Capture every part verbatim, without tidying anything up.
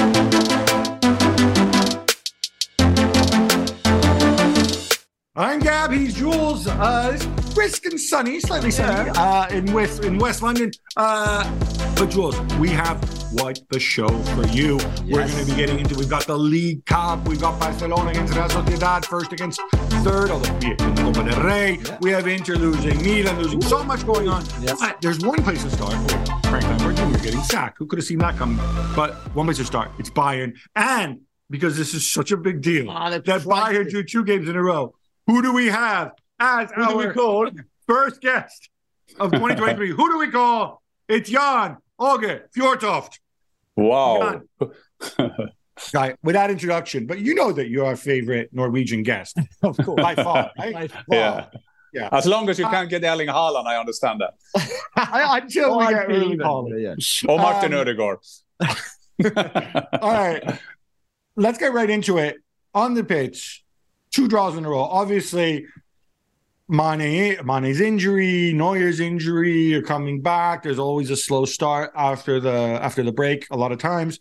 I'm Gab, he's Jules. Uh, it's brisk and sunny, slightly sunny uh, in West in West London. Uh, but Jules, we have what the show for you. Yes. We're going to be getting into, we've got the League Cup, we've got Barcelona against Real Sociedad, first against third, although we have the Copa del Rey. Yeah. We have Inter losing, Milan losing, so much going on. Yes. But there's one place to start. Oh, Frank Lampard Junior getting sacked. Who could have seen that coming? But one place to start, it's Bayern. And because this is such a big deal, oh, that Bayern drew two games in a row. Who do we have as Who our do we call? first guest of twenty twenty-three? Who do we call? It's Jan Åge Fjørtoft. Wow. Guy, without introduction, but you know that you're our favorite Norwegian guest. Of course. By far, right? By far. Yeah. yeah. As long as you uh, can't get Erling Haaland, I understand that. Until oh, we get Erling Haaland. Yeah. Or Martin um, Ødegaard. All right. Let's get right into it. On the pitch. Two draws in a row. Obviously, Mane, Mane's injury, Neuer's injury are coming back. There's always a slow start after the after the break a lot of times.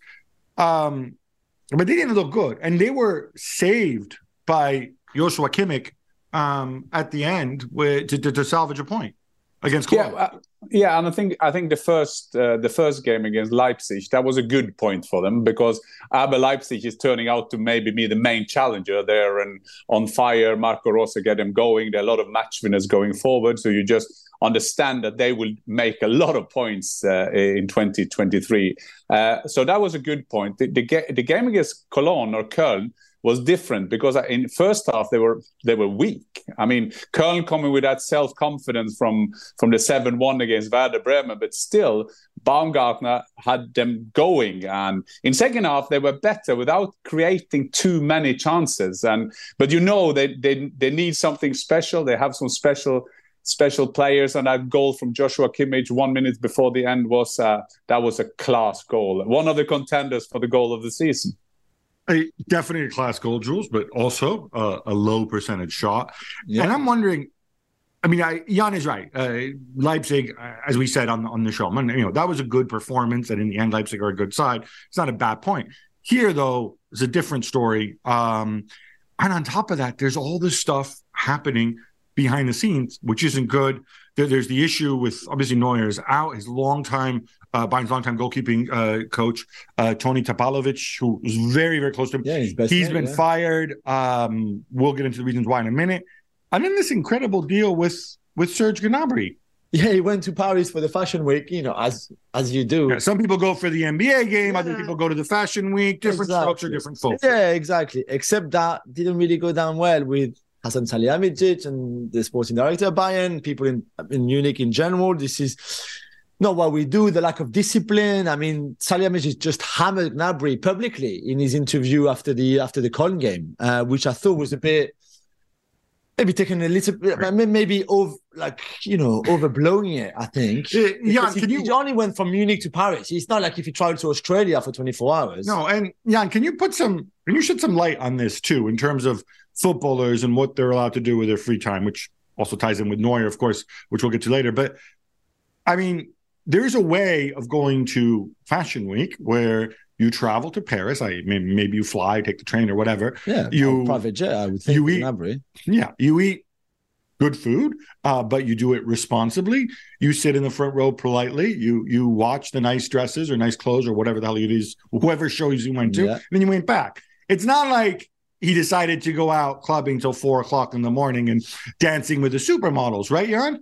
Um, but they didn't look good. And they were saved by Joshua Kimmich um, at the end with, to, to, to salvage a point against Cologne. Yeah, uh, yeah, and I think I think the first uh, the first game against Leipzig, that was a good point for them because R B Leipzig is turning out to maybe be the main challenger there and on fire. Marco Rose get them going. There are a lot of match winners going forward, so you just understand that they will make a lot of points uh, in twenty twenty-three. Uh, so that was a good point. The, the, the game against Cologne or Köln was different because in first half they were they were weak. I mean, Köln coming with that self-confidence from, from the seven one against Werder Bremen, but still Baumgartner had them going. And in second half they were better without creating too many chances. And but you know they they they need something special. They have some special special players, and that goal from Joshua Kimmich one minute before the end was uh, that was a class goal. One of the contenders for the goal of the season. A, definitely a class goal, Jules, but also uh, a low percentage shot. Yeah. And I'm wondering, I mean, I, Jan is right. Uh, Leipzig, uh, as we said on, on the show, you know, that was a good performance, and in the end, Leipzig are a good side. It's not a bad point. Here, though, is a different story. Um, and on top of that, there's all this stuff happening behind the scenes, which isn't good. There, there's the issue with, obviously, Neuer's out, his longtime Uh, Bayern's longtime goalkeeping uh, coach, uh, Toni Tapalovic, who is very, very close to him. Yeah, he's best He's mate, been yeah. fired. Um, we'll get into the reasons why in a minute. And then this incredible deal with with Serge Gnabry. Yeah, he went to Paris for the Fashion Week, you know, as as you do. Yeah, some people go for the N B A game, yeah. Other people go to the Fashion Week. Different exactly. structure, different folks. Yeah, exactly. Except that didn't really go down well with Hasan Salihamidzic and the sporting director of Bayern, people in, in Munich in general. This is not what we do, the lack of discipline. I mean, Salihamidzic just hammered Gnabry publicly in his interview after the after the Cologne game, uh, which I thought was a bit, maybe taking a little bit, maybe over, like, you know, overblowing it, I think. Uh, Jan, he, can you... he only went from Munich to Paris. It's not like if he traveled to Australia for twenty-four hours. No, and Jan, can you put some, can you shed some light on this too, in terms of footballers and what they're allowed to do with their free time, which also ties in with Neuer, of course, which we'll get to later. But, I mean, there's a way of going to Fashion Week where you travel to Paris. I maybe, maybe you fly, take the train or whatever. Yeah, you private jet. I would think. You eat, Gnabry. yeah, you eat good food, uh, but you do it responsibly. You sit in the front row politely. You you watch the nice dresses or nice clothes or whatever the hell it is, whoever shows you went to, yeah. and then you went back. It's not like he decided to go out clubbing till four o'clock in the morning and dancing with the supermodels, right, Jan?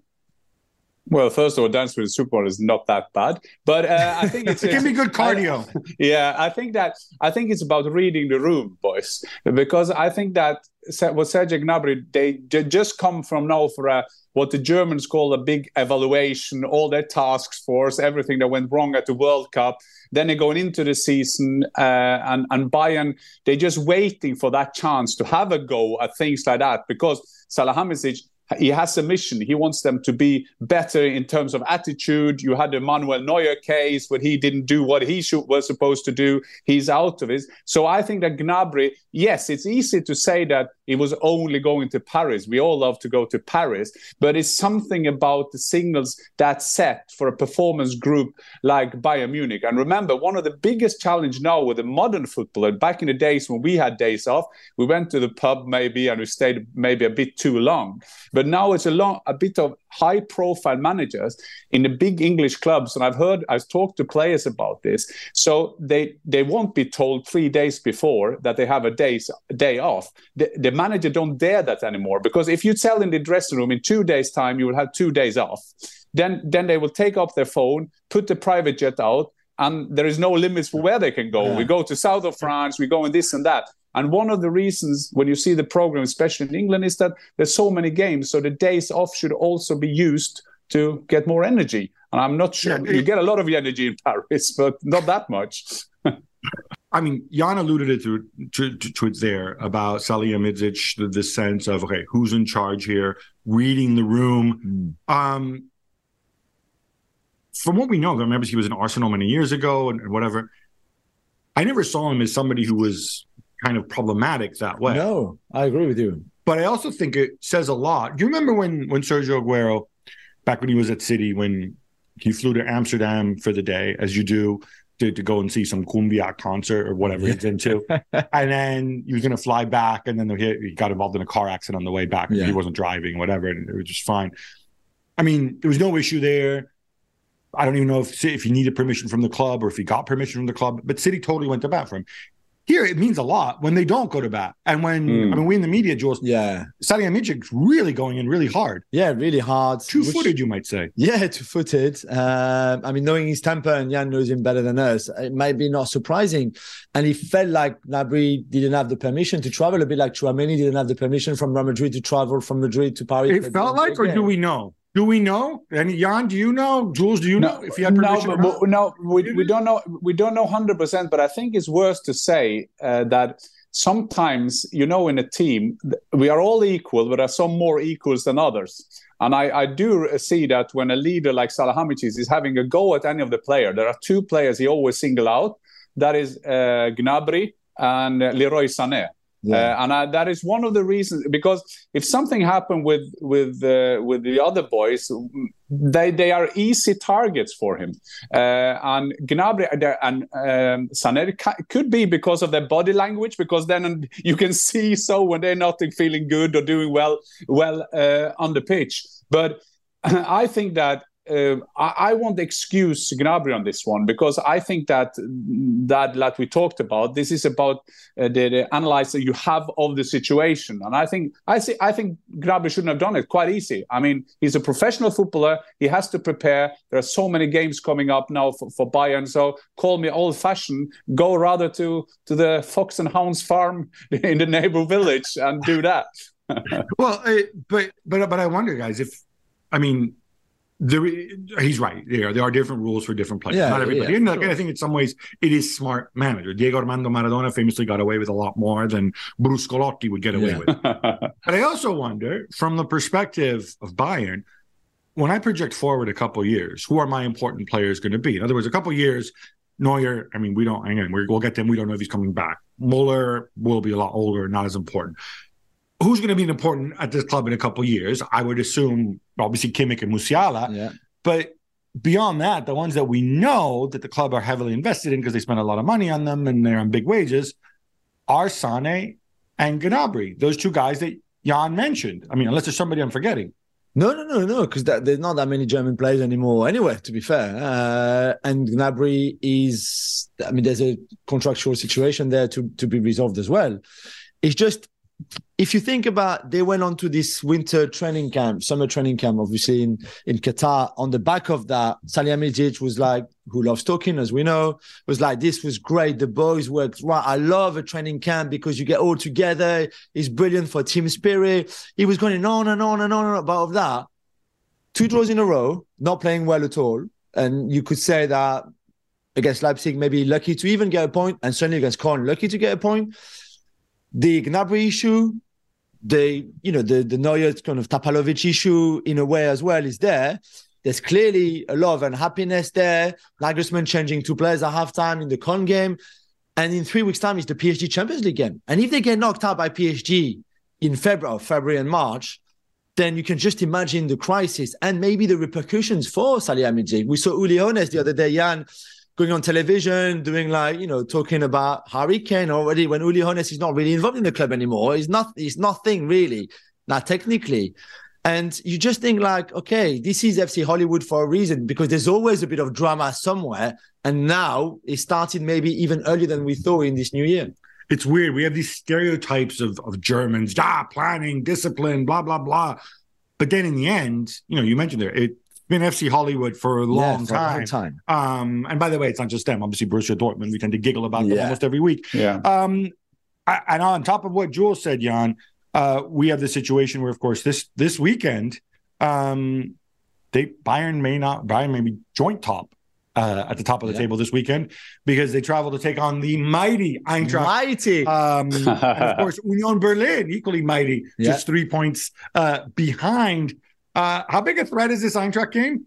Well, first of all, dance with the supermodel is not that bad, but uh, I think it's it can be good cardio. I, yeah, I think that I think it's about reading the room, boys, because I think that what Serge Gnabry, they just come from now for a what the Germans call a big evaluation, all their task force, everything that went wrong at the World Cup. Then they're going into the season, uh, and and Bayern, they're just waiting for that chance to have a go at things like that, because Salihamidzic, he has a mission. He wants them to be better in terms of attitude. You had the Manuel Neuer case where he didn't do what he should, was supposed to do. He's out of it. So I think that Gnabry, yes, it's easy to say that it was only going to Paris. We all love to go to Paris, but it's something about the signals that's set for a performance group like Bayern Munich. And remember, one of the biggest challenge now with the modern footballer, back in the days when we had days off, we went to the pub maybe and we stayed maybe a bit too long. But now it's a long, a bit of high-profile managers in the big English clubs, and I've heard, I've talked to players about this. So they they won't be told three days before that they have a day's a day off. The, the manager don't dare that anymore, because if you tell in the dressing room in two days' time you will have two days off, then then they will take up their phone, put the private jet out, and there is no limits for where they can go. Yeah. We go to south of France, we go in this and that. And one of the reasons when you see the program, especially in England, is that there's so many games. So the days off should also be used to get more energy. And I'm not sure. Yeah, it, you get a lot of energy in Paris, but not that much. I mean, Jan alluded it to, to, to it there about Salihamidzic, the, the sense of, okay, who's in charge here, reading the room. Mm. Um, from what we know, I remember he was in Arsenal many years ago and, and whatever. I never saw him as somebody who was kind of problematic that way. No, I agree with you. But I also think it says a lot. Do you remember when, when Sergio Aguero, back when he was at City, when he flew to Amsterdam for the day, as you do, to, to go and see some cumbia concert or whatever he's into. And then he was going to fly back, and then he, he got involved in a car accident on the way back. Yeah. He wasn't driving, whatever, and it was just fine. I mean, there was no issue there. I don't even know if if he needed permission from the club or if he got permission from the club, but City totally went to bat for him. Here, it means a lot when they don't go to bat. And when, mm. I mean, we in the media, Jules, yeah, Salihamidzic's really going in really hard. Yeah, really hard. Two-footed, which, you might say. Yeah, two-footed. Um, I mean, knowing his temper, and Jan knows him better than us, it might be not surprising. And it felt like Gnabry didn't have the permission to travel, a bit like Tchouaméni didn't have the permission from Real Madrid to travel from Madrid to Paris. It felt like, or do we know? Do we know? And Jan, do you know? Jules, do you no, know if he had permission? No, but, no, we, we don't know. We don't know one hundred percent. But I think it's worth to say uh, that sometimes, you know, in a team, we are all equal, but there are some more equals than others. And I, I do see that when a leader like Salihamidzic is having a go at any of the players, there are two players he always single out. That is uh, Gnabry and uh, Leroy Sané. Yeah. Uh, and I, that is one of the reasons, because if something happened with with uh, with the other boys, they they are easy targets for him. Uh, and Gnabry and um, Sané could be because of their body language, because then you can see so when they're not feeling good or doing well well uh, on the pitch. But I think that. Uh, I, I won't excuse Gnabry on this one, because I think that that like we talked about, this is about uh, the, the analysis you have of the situation, and I think I see I think Gnabry shouldn't have done it. Quite easy. I mean, he's a professional footballer. He has to prepare. There are so many games coming up now for, for Bayern. So call me old-fashioned. Go rather to to the Fox and Hounds farm in the neighbor village and do that. Well, uh, but but but I wonder, guys, if I mean. There, he's right. There, there are different rules for different players. Yeah, Not everybody. yeah, and sure. I think in some ways it is smart manager. Diego Armando Maradona famously got away with a lot more than Bruscolotti would get away yeah. with. But I also wonder, from the perspective of Bayern, when I project forward a couple of years, who are my important players going to be? In other words, a couple of years, Neuer. I mean, we don't. Again, we'll get them. We don't know if he's coming back. Muller will be a lot older, not as important. Who's going to be important at this club in a couple of years? I would assume, obviously, Kimmich and Musiala. Yeah. But beyond that, the ones that we know that the club are heavily invested in because they spend a lot of money on them and they're on big wages are Sané and Gnabry, those two guys that Jan mentioned. I mean, unless there's somebody I'm forgetting. No, no, no, no, because there's not that many German players anymore anyway, to be fair. Uh, and Gnabry is, I mean, there's a contractual situation there to, to be resolved as well. It's just, if you think about, they went on to this winter training camp, summer training camp, obviously in, in Qatar. On the back of that, Salihamidzic was like, who loves talking, as we know, was like, this was great. The boys worked right. I love a training camp because you get all together. It's brilliant for team spirit. He was going on and on and on and on about that. Two draws in a row, not playing well at all. And you could say that against Leipzig, maybe lucky to even get a point, and certainly against Köln, lucky to get a point. The Gnabry issue, the you know the the Neuer kind of Tapalovic issue in a way as well is there. There's clearly a lot of unhappiness there. Nagelsmann changing two players at halftime in the Köln game, and in three weeks' time it's the P S G Champions League game. And if they get knocked out by P S G in February, February and March, then you can just imagine the crisis and maybe the repercussions for Salihamidzic. We saw Uli Hoeneß the other day, Jan, going on television, doing like, you know, talking about Harry Kane already, when Uli Hoeneß is not really involved in the club anymore. He's not, he's nothing really, not technically. And you just think like, okay, this is F C Hollywood for a reason, because there's always a bit of drama somewhere. And now it started maybe even earlier than we thought in this new year. It's weird. We have these stereotypes of, of Germans, ah, planning, discipline, blah, blah, blah. But then in the end, you know, you mentioned there, it's been F C Hollywood for a long yeah, for time. A long time. Um, and by the way, it's not just them. Obviously, Borussia Dortmund, we tend to giggle about them yeah. almost every week. Yeah. Um, I, and on top of what Jules said, Jan, uh, we have the situation where, of course, this this weekend, um, they Bayern may not, Bayern may be joint top. Uh, at the top of the yeah. table this weekend, because they travel to take on the mighty Eintracht. Mighty. Um, and of course, Union Berlin, equally mighty, yeah. just three points uh, behind. Uh, how big a threat is this Eintracht game?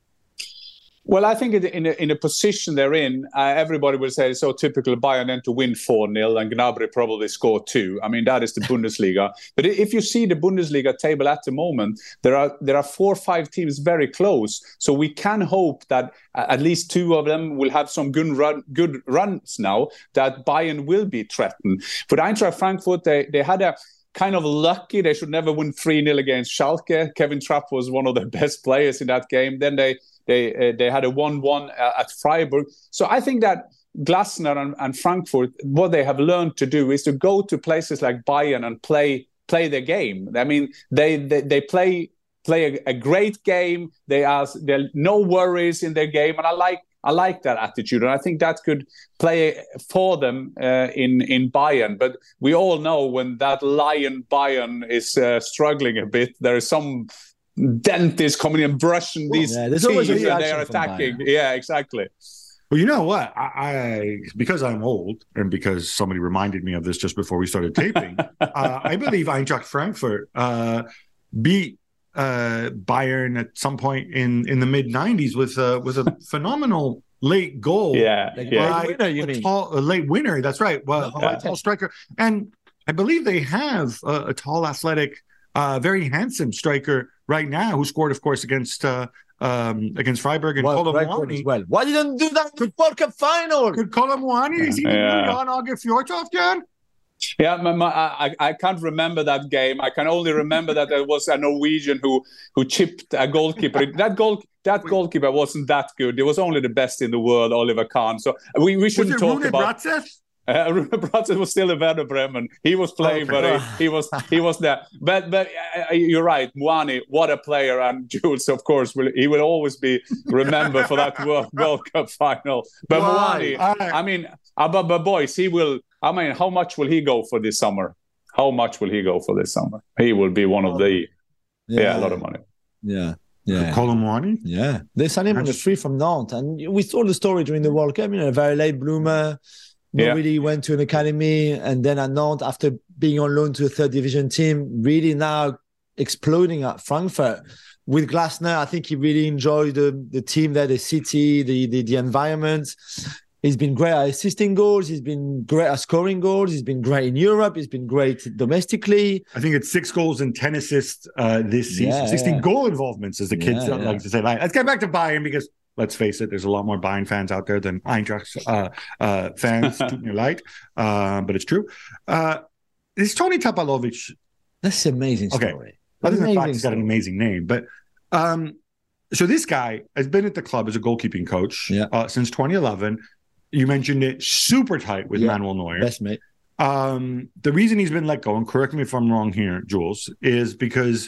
Well, I think in a, in a position they're in, uh, everybody will say it's so typical Bayern then to win four nil and Gnabry probably score two. I mean, that is the Bundesliga. But if you see the Bundesliga table at the moment, there are there are four or five teams very close. So we can hope that at least two of them will have some good, run, good runs now, that Bayern will be threatened. For Eintracht Frankfurt, they, they had a kind of lucky. They should never win three nil against Schalke. Kevin Trapp was one of the best players in that game. Then they They uh, they had a one one uh, at Freiburg. So I think that Glasner and, and Frankfurt, what they have learned to do is to go to places like Bayern and play play their game. I mean, they they, they play play a, a great game. They are there are no worries in their game, and I like I like that attitude, and I think that could play for them uh, in in Bayern. But we all know when that lion Bayern is uh, struggling a bit, there is some dentist coming and brushing well, these yeah, teams and they are attacking. Yeah, exactly. Well, you know what? I, I because I'm old and because somebody reminded me of this just before we started taping, uh, I believe Eintracht Frankfurt uh, beat uh, Bayern at some point in, in the mid nineties with uh, with a phenomenal late goal. Yeah, like yeah. Late winner, you a mean? Tall, a late winner. That's right. Well, yeah. a tall striker, and I believe they have a, a tall, athletic, uh, very handsome striker right now, who scored, of course, against uh, um, against Freiburg and well, Colomwani. Well, why didn't do that in the World Cup final? Could Colomwani? Is he yeah. Jan Åge Fjørtoft, Jan? Yeah, my, my, I, I can't remember that game. I can only remember that there was a Norwegian who who chipped a goalkeeper. That goal, that goalkeeper wasn't that good. It was only the best in the world, Oliver Kahn. So we, we shouldn't was it talk Rune about. Bratzeth? Uh, Rune Bratzeth was still in Werder Bremen. He was playing, oh, but he, he was he was there. But but uh, you're right, Muani, what a player, and Jules, of course, will he will always be remembered for that World, World Cup final. But Muani, I, I mean, uh, but, but boys, he will. I mean, how much will he go for this summer? How much will he go for this summer? He will be one of the yeah, yeah a lot of money. Yeah. Yeah, Colomwani. Yeah, they signed him on the street from Nantes, and we saw the story during the World Cup. You know, a very late bloomer. Yeah. Really went to an academy, and then at Nantes, after being on loan to a third division team, really now exploding at Frankfurt. With Glasner, I think he really enjoyed the, the team there, the city, the, the the environment. He's been great at assisting goals. He's been great at scoring goals. He's been great in Europe. He's been great domestically. I think it's six goals and ten assists uh, this season. Yeah, sixteen yeah. goal involvements, as the kids yeah, like yeah. to say. Let's get back to Bayern, because let's face it, there's a lot more Bayern fans out there than Eintracht uh, uh, fans. Tut mir leid, uh, but it's true. Uh, is Tony Tapalovic? That's an amazing story. Okay. Other than the fact he's got an amazing name, but um, so this guy has been at the club as a goalkeeping coach yeah. uh, since twenty eleven. You mentioned it, super tight with yeah. Manuel Neuer. Best mate. Um, the reason he's been let go, and correct me if I'm wrong here, Jules, is because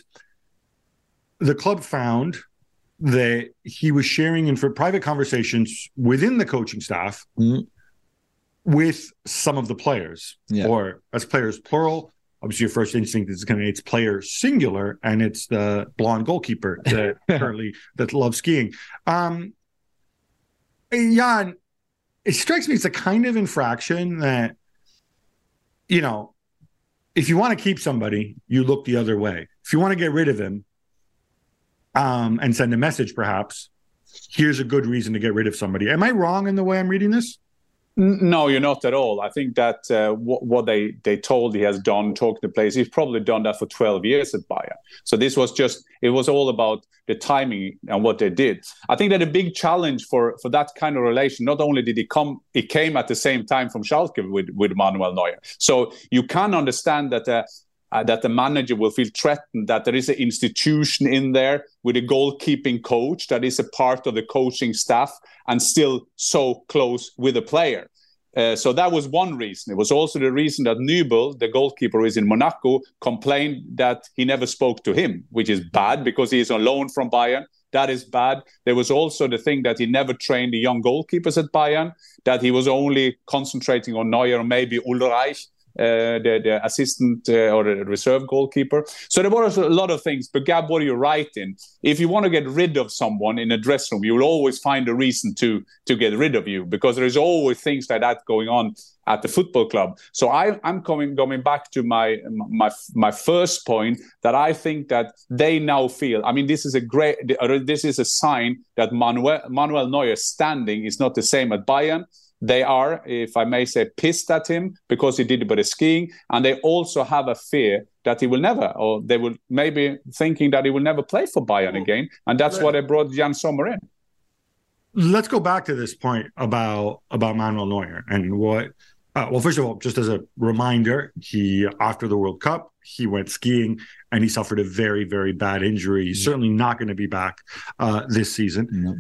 the club found that he was sharing in for private conversations within the coaching staff mm-hmm. with some of the players, yeah. or as players plural. Obviously, your first instinct is going to it's player singular, and it's the blonde goalkeeper that currently that loves skiing. Um, Jan, it strikes me as a kind of infraction that, you know, if you want to keep somebody, you look the other way. If you want to get rid of him, um, and send a message, perhaps, here's a good reason to get rid of somebody. Am I wrong in the way I'm reading this? No, you're not at all. I think that uh, what, what they, they told he has done, talked to players, he's probably done that for twelve years at Bayern. So this was just, it was all about the timing and what they did. I think that a big challenge for, for that kind of relation, not only did he come, it came at the same time from Schalke with, with Manuel Neuer. So you can understand that uh, Uh, that the manager will feel threatened, that there is an institution in there with a goalkeeping coach that is a part of the coaching staff and still so close with the player. Uh, so that was one reason. It was also the reason that Nübel, the goalkeeper who is in Monaco, complained that he never spoke to him, which is bad because he is on loan from Bayern. That is bad. There was also the thing that he never trained the young goalkeepers at Bayern, that he was only concentrating on Neuer or maybe Ulreich, Uh, the, the assistant uh, or the reserve goalkeeper. So there was a lot of things. But Gab, what are you right in? If you want to get rid of someone in a dressing room, you will always find a reason to to get rid of you, because there is always things like that going on at the football club. So I, I'm coming going back to my my my first point, that I think that they now feel. I mean, this is a great. This is a sign that Manuel Manuel Neuer's standing is not the same at Bayern. They are, if I may say, pissed at him because he did a bit of skiing, and they also have a fear that he will never, or they will maybe thinking that he will never play for Bayern again, and that's why they brought Jan Sommer in. Let's go back to this point about about Manuel Neuer and what. Uh, well, first of all, just as a reminder, he after the World Cup he went skiing and he suffered a very very bad injury. He's mm-hmm. certainly not going to be back uh, this season. Mm-hmm.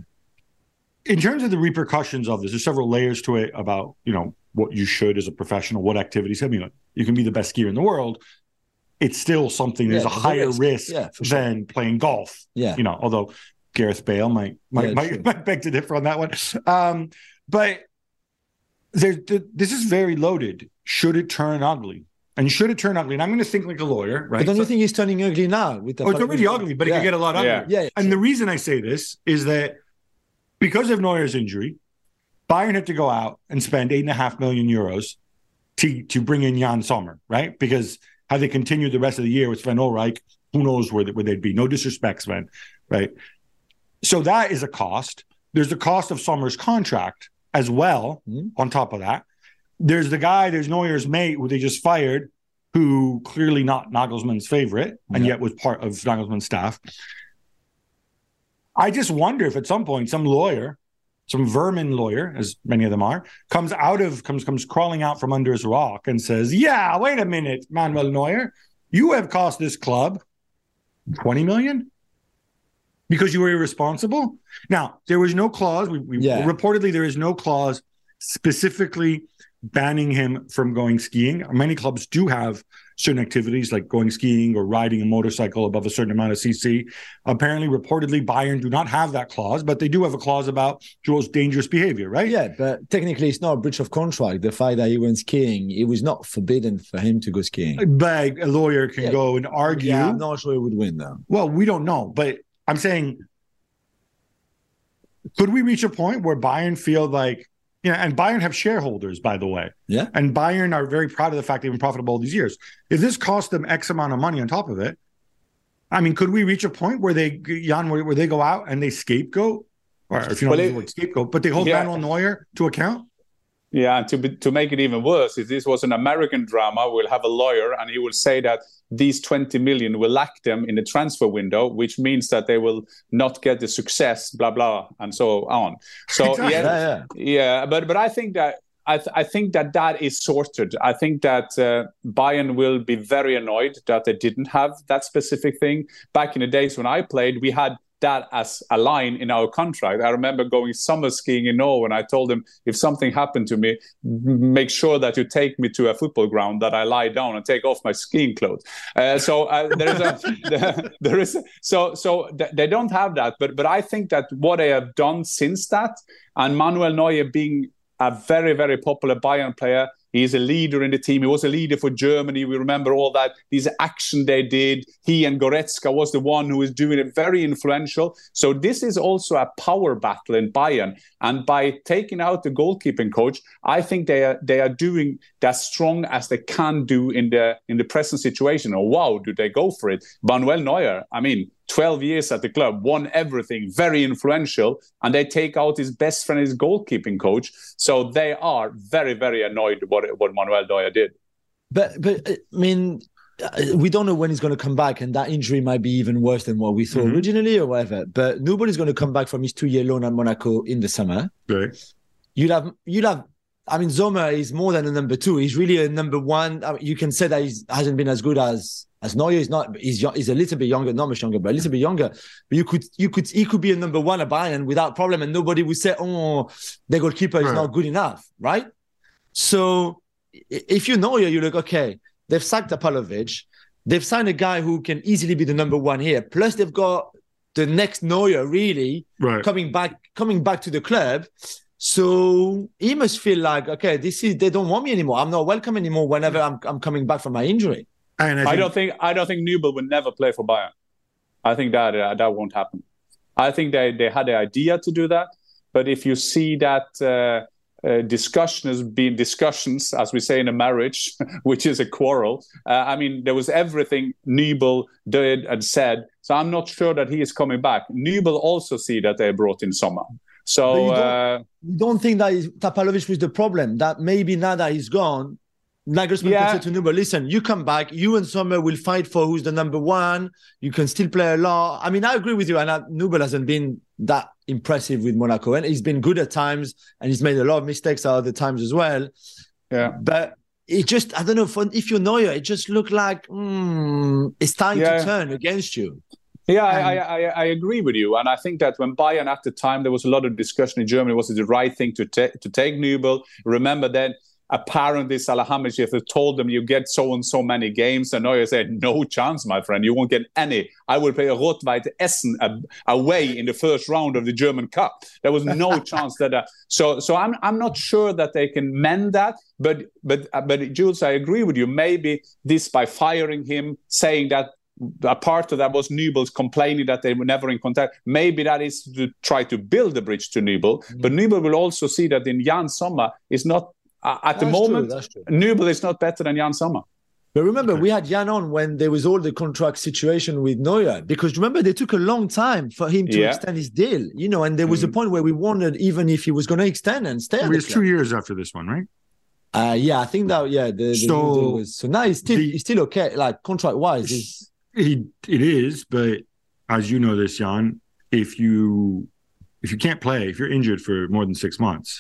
In terms of the repercussions of this, there's several layers to it about, you know, what you should as a professional, what activities. I mean, you can be the best skier in the world. It's still something, there's yeah, a higher risk, risk yeah, than sure. playing golf. Yeah. You know, although Gareth Bale might might, yeah, might, might beg to differ on that one. Um, but there, this is very loaded. Should it turn ugly? And should it turn ugly? And I'm going to think like a lawyer, right? But don't so, you think he's turning ugly now? With the oh, it's already ugly, but yeah. it can get a lot uglier. Yeah. Yeah. And the reason I say this is that because of Neuer's injury, Bayern had to go out and spend eight and a half million euros to, to bring in Jan Sommer, right? Because how they continued the rest of the year with Sven Ulreich, who knows where, where they'd be. No disrespect, Sven, right? So that is a cost. There's the cost of Sommer's contract as well, mm-hmm. on top of that. There's the guy, there's Neuer's mate, who they just fired, who clearly not Nagelsmann's favorite, and yeah. yet was part of Nagelsmann's staff. I just wonder if at some point some lawyer, some vermin lawyer, as many of them are, comes out of comes comes crawling out from under his rock and says, "Yeah, wait a minute, Manuel Neuer, you have cost this club twenty million because you were irresponsible." Now, there was no clause. We, we yeah. reportedly there is no clause specifically banning him from going skiing. Many clubs do have certain activities like going skiing or riding a motorcycle above a certain amount of C C. Apparently, reportedly, Bayern do not have that clause, but they do have a clause about Joel's dangerous behavior, right? Yeah, but technically it's not a breach of contract. The fact that he went skiing, it was not forbidden for him to go skiing. But a lawyer can yeah. go and argue. Yeah, I'm not sure he would win, though. Well, we don't know, but I'm saying, could we reach a point where Bayern feel like, yeah, and Bayern have shareholders, by the way. Yeah. And Bayern are very proud of the fact they've been profitable all these years. If this cost them X amount of money on top of it, I mean, could we reach a point where they, Jan, where, where they go out and they scapegoat? Or if you know well, the word scapegoat, but they hold yeah. Manuel Neuer to account? Yeah, and to be, to make it even worse, if this was an American drama, we'll have a lawyer and he will say that these twenty million will lack them in the transfer window, which means that they will not get the success, blah, blah, and so on. So, exactly. yeah, yeah, yeah, yeah, but but I think that I, th- I think that that is sorted. I think that uh, Bayern will be very annoyed that they didn't have that specific thing. Back in the days when I played, we had that as a line in our contract. I remember going summer skiing in Norway, and I told them, if something happened to me, make sure that you take me to a football ground, that I lie down and take off my skiing clothes. Uh, so uh, there is a, there is a, so so th- they don't have that. But but I think that what they have done since that, and Manuel Neuer being a very very popular Bayern player. He is a leader in the team. He was a leader for Germany. We remember all that. These action they did. He and Goretzka was the one who was doing it, very influential. So this is also a power battle in Bayern. And by taking out the goalkeeping coach, I think they are they are doing as strong as they can do in the in the present situation. Oh wow, do they go for it? Manuel Neuer. I mean, twelve years at the club, won everything, very influential, and they take out his best friend, his goalkeeping coach. So they are very, very annoyed what what Manuel Neuer did. But but I mean, we don't know when he's going to come back, and that injury might be even worse than what we thought mm-hmm. originally or whatever. But nobody's going to come back from his two-year loan at Monaco in the summer. Right. You'll have you'll have. I mean, Sommer is more than a number two. He's really a number one. I mean, you can say that he hasn't been as good as as Neuer. He's not. He's he's a little bit younger, not much younger, but a little bit younger. But you could you could he could be a number one at Bayern without problem, and nobody would say, "Oh, the goalkeeper is right. not good enough," right? So if you know Neuer, you're like, okay, they've sacked Tapalovic. They've signed a guy who can easily be the number one here. Plus, they've got the next Neuer really right. coming back coming back to the club. So he must feel like, okay, this is they don't want me anymore. I'm not welcome anymore whenever I'm I'm coming back from my injury. And I, think, I don't think I don't think Nübel will never play for Bayern. I think that uh, that won't happen. I think they, they had the idea to do that, but if you see that uh, uh, discussion has been discussions, as we say in a marriage, which is a quarrel. Uh, I mean, there was everything Nübel did and said. So I'm not sure that he is coming back. Nübel also see that they brought in Sommer. So you don't, uh, you don't think that is, Tapalovic was the problem? That maybe now that he's gone, Nagelsmann yeah. can say to Nübel, listen, you come back, you and Sommer will fight for who's the number one. You can still play a lot. I mean, I agree with you. And Nübel hasn't been that impressive with Monaco. And he's been good at times, and he's made a lot of mistakes at other times as well. Yeah. But it just, I don't know, for, if you're Neuer, it just looked like mm, it's time yeah. to turn against you. Yeah, I, I I agree with you. And I think that when Bayern at the time, there was a lot of discussion in Germany, was it the right thing to, ta- to take Nübel? Remember then, apparently Salihamidzic told them you get so and so many games, and Neuer said, no chance, my friend, you won't get any. I will play Rot-Weiss Essen away in the first round of the German Cup. There was no chance that. Uh, so so I'm I'm not sure that they can mend that. But but uh, but Jules, I agree with you. Maybe this by firing him, saying that. A part of that was Nübel's complaining that they were never in contact. Maybe that is to try to build a bridge to Nübel. Mm. But Nübel will also see that in Jan Sommer is not, uh, at that's the moment, true, Nübel is not better than Jan Sommer. But remember, okay. we had Jan on when there was all the contract situation with Neuer. Because remember, they took a long time for him to yeah. extend his deal. You know, and there was mm. a point where we wondered even if he was going to extend and stay. It was two years after this one, right? Uh, yeah, I think that, yeah. The, the so, was, so now he's still, the, he's still okay, like contract-wise. He's, He it is, but as you know this, Jan, if you if you can't play, if you're injured for more than six months,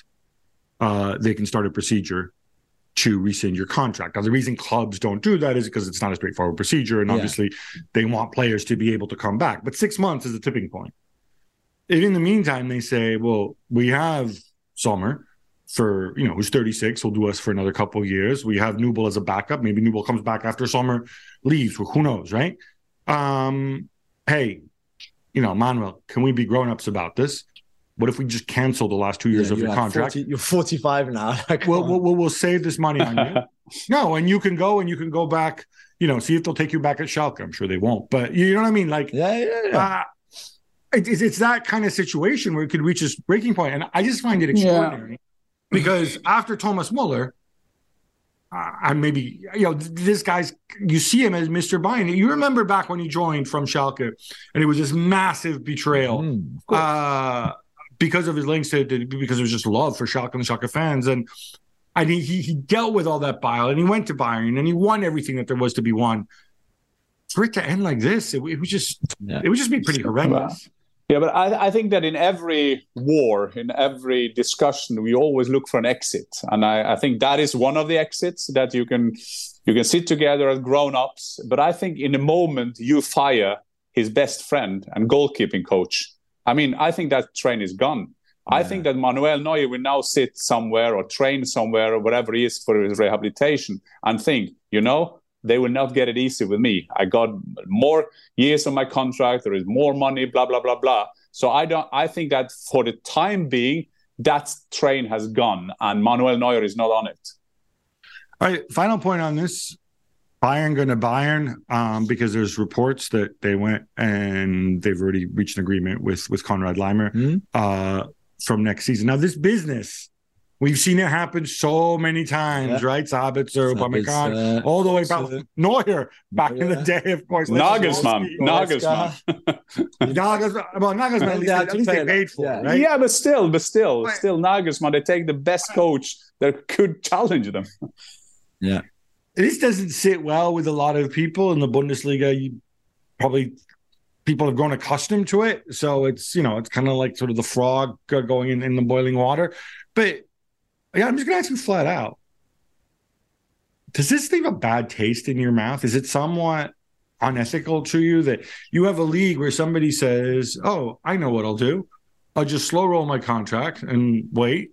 uh, they can start a procedure to rescind your contract. Now, the reason clubs don't do that is because it's not a straightforward procedure, and obviously yeah. they want players to be able to come back. But six months is a tipping point. If in the meantime they say, well, we have Sommer for, you know, who's thirty-six, will do us for another couple of years. We have Nübel as a backup. Maybe Nübel comes back after Sommer leaves. Who knows, right? Um, hey, you know, Manuel, can we be grown-ups about this? What if we just cancel the last two years yeah, of your like contract? forty, you're forty-five now. we'll, we'll, we'll save this money on you. No, and you can go and you can go back, you know, see if they'll take you back at Schalke. I'm sure they won't. But you know what I mean? Like, yeah, yeah, yeah. Uh, it, it's, it's that kind of situation where it could reach this breaking point. And I just find it extraordinary. Yeah. Because after Thomas Muller, uh, I maybe, you know, this guy's, you see him as Mister Bayern. You remember back when he joined from Schalke, and it was this massive betrayal mm, uh, because of his links to, to, because it was just love for Schalke and the Schalke fans. And I mean, he, he dealt with all that bile, and he went to Bayern, and he won everything that there was to be won. For it to end like this, it, it was just, yeah. it would just be pretty horrendous. Yeah, but I, I think that in every war, in every discussion, we always look for an exit, and I, I think that is one of the exits that you can you can sit together as grown-ups. But I think in a moment you fire his best friend and goalkeeping coach. I mean, I think that train is gone. Yeah. I think that Manuel Neuer will now sit somewhere or train somewhere or whatever he is for his rehabilitation and think, you know, they will not get it easy with me. I got more years on my contract. There is more money, blah, blah, blah, blah. So I don't. I think that for the time being, that train has gone and Manuel Neuer is not on it. All right, final point on this. Bayern going to Bayern um, because there's reports that they went and they've already reached an agreement with, with Konrad Laimer mm-hmm. uh, from next season. Now, this business We've seen it happen so many times, yeah. right? Sabitzer, Upamecano, uh, all the way back. Uh, Neuer, back Neuer. in the day, of course. Nagelsmann. Nagelsmann. Nagelsmann. Well, Nagelsmann, at least, at least they paid for yeah. it, right? Yeah, but still, but still, but, still Nagelsmann, they take the best coach that could challenge them. Yeah. This doesn't sit well with a lot of people in the Bundesliga. You probably... People have grown accustomed to it. So it's, you know, it's kind of like sort of the frog going in, in the boiling water. But yeah, I'm just going to ask you flat out. Does this leave a bad taste in your mouth? Is it somewhat unethical to you that you have a league where somebody says, oh, I know what I'll do. I'll just slow roll my contract and wait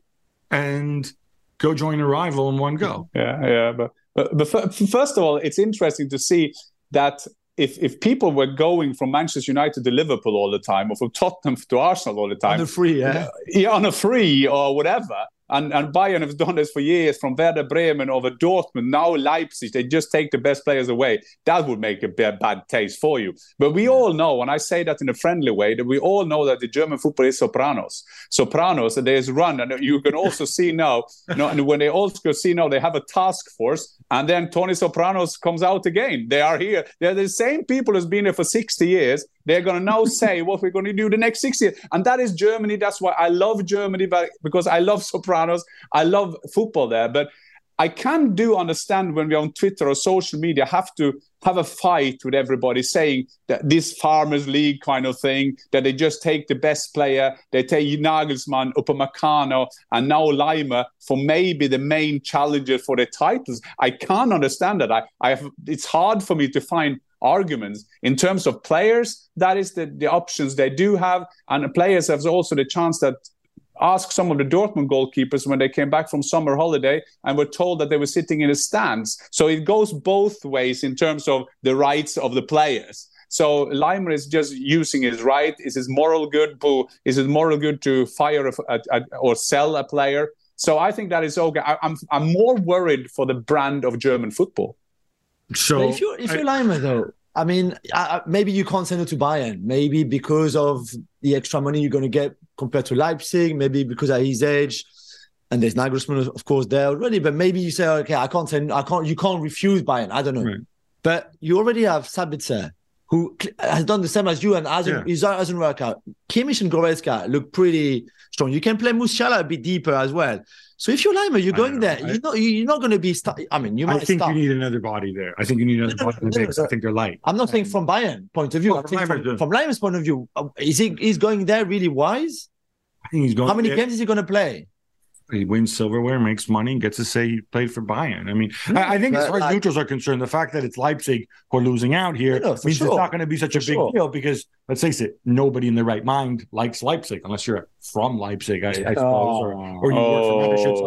and go join a rival in one go. Yeah, yeah. But, but, but first of all, it's interesting to see that If if people were going from Manchester United to Liverpool all the time, or from Tottenham to Arsenal all the time, on a free, yeah, yeah, on a free or whatever, and and Bayern have done this for years, from Werder Bremen over Dortmund, now Leipzig, they just take the best players away. That would make a bad, bad taste for you. But we all know, and I say that in a friendly way, that we all know that the German football is Sopranos. Sopranos, and there's run, and you can also see now, you know, and when they also see now, they have a task force. And then Tony Sopranos comes out again. They are here. They're the same people who's been here for sixty years. They're going to now say what we're going to do the next sixty years. And that is Germany. That's why I love Germany, because I love Sopranos. I love football there. But I can do understand when we're on Twitter or social media have to have a fight with everybody saying that this Farmers League kind of thing, that they just take the best player, they take Nagelsmann, Upamecano, and now Laimer for maybe the main challenger for the titles. I can't understand that. I, I have, it's hard for me to find arguments. In terms of players, that is the, the options they do have, and the players have also the chance that ask some of the Dortmund goalkeepers when they came back from summer holiday and were told that they were sitting in the stands. So it goes both ways in terms of the rights of the players. So Laimer is just using his right. Is his moral good? Is it moral good to fire a, a, a, or sell a player? So I think that is okay. I, I'm I'm more worried for the brand of German football. So but if you're if you're Laimer though, I mean, uh, maybe you can't send it to Bayern. Maybe because of the extra money you're going to get compared to Leipzig. Maybe because at his age, and there's Nagelsmann, of course, there already. But maybe you say, okay, I can't send, I can't, you can't refuse Bayern. I don't know. Right. But you already have Sabitzer, who has done the same as you and hasn't, yeah. it hasn't worked out. Kimmich and Goretzka look pretty strong. You can play Musiala a bit deeper as well. So if you're Laimer, you're going there. I, you're not. You're not going to be. St- I mean, you might. I think start. you need another body there. I think you need another no, body. No, no, no, I think they're light. I'm not saying from Bayern point of view. Well, from, from, from Laimer's point of view, is he? He's going there really wise. I think he's going. How many there. games is he going to play? He wins silverware, makes money, gets to say he played for Bayern. I mean, yeah, I, I think as far as I, neutrals are concerned, the fact that it's Leipzig who are losing out here no, means sure. it's not going to be such for a big sure. deal because, let's face it, nobody in their right mind likes Leipzig unless you're from Leipzig, I, I suppose, oh. or, or you oh. work for Manchester.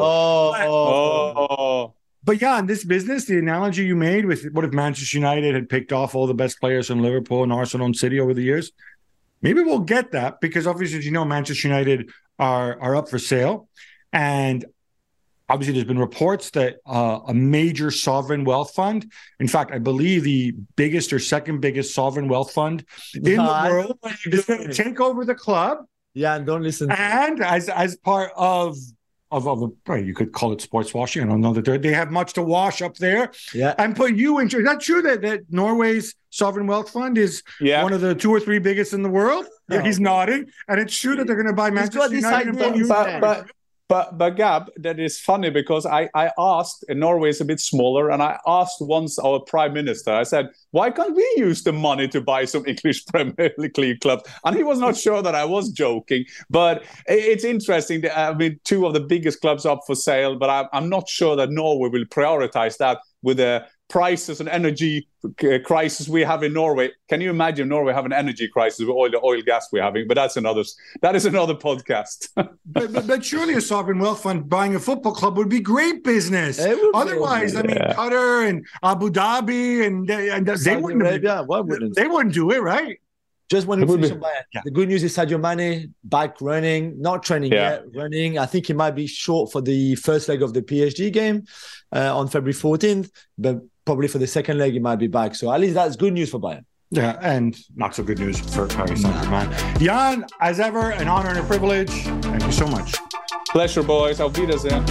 Oh. oh. But yeah, in this business, the analogy you made with what if Manchester United had picked off all the best players from Liverpool and Arsenal and City over the years? Maybe we'll get that because obviously, as you know, Manchester United are are up for sale. And obviously, there's been reports that uh, a major sovereign wealth fund, in fact, I believe the biggest or second biggest sovereign wealth fund in no, the world, is going to take over the club. Yeah, and don't listen. And as as part of of, of a, well, you could call it sports washing. I don't know that they have much to wash up there. Yeah, and put you in. Is that true that that Norway's sovereign wealth fund is yeah. one of the two or three biggest in the world? No. Yeah, he's nodding, and it's true that they're going to buy Manchester United and put you but, but, But, but Gab, that is funny because I, I asked, and Norway is a bit smaller, and I asked once our prime minister, I said, why can't we use the money to buy some English Premier League clubs? And he was not sure that I was joking. But it's interesting. That, I mean, two of the biggest clubs up for sale, but I, I'm not sure that Norway will prioritize that with the prices and energy crisis we have in Norway. Can you imagine Norway have an energy crisis with all the oil gas we're having? But that's another that is another podcast. but, but, but surely a sovereign wealth fund buying a football club would be great business. Otherwise, be, I mean, yeah. Qatar and Abu Dhabi and, and they wouldn't Arabia, why wouldn't they wouldn't do it, right? Just when finish on Bayern. Yeah. The good news is Sadio Mane back running, not training yeah. yet, running. I think he might be short for the first leg of the P S G game uh, on February fourteenth, but probably for the second leg he might be back. So at least that's good news for Bayern. Yeah, and not so good news for Paris Saint-Germain. Jan, as ever, an honor and a privilege. Thank you so much. Pleasure, boys. Auf Wiedersehen.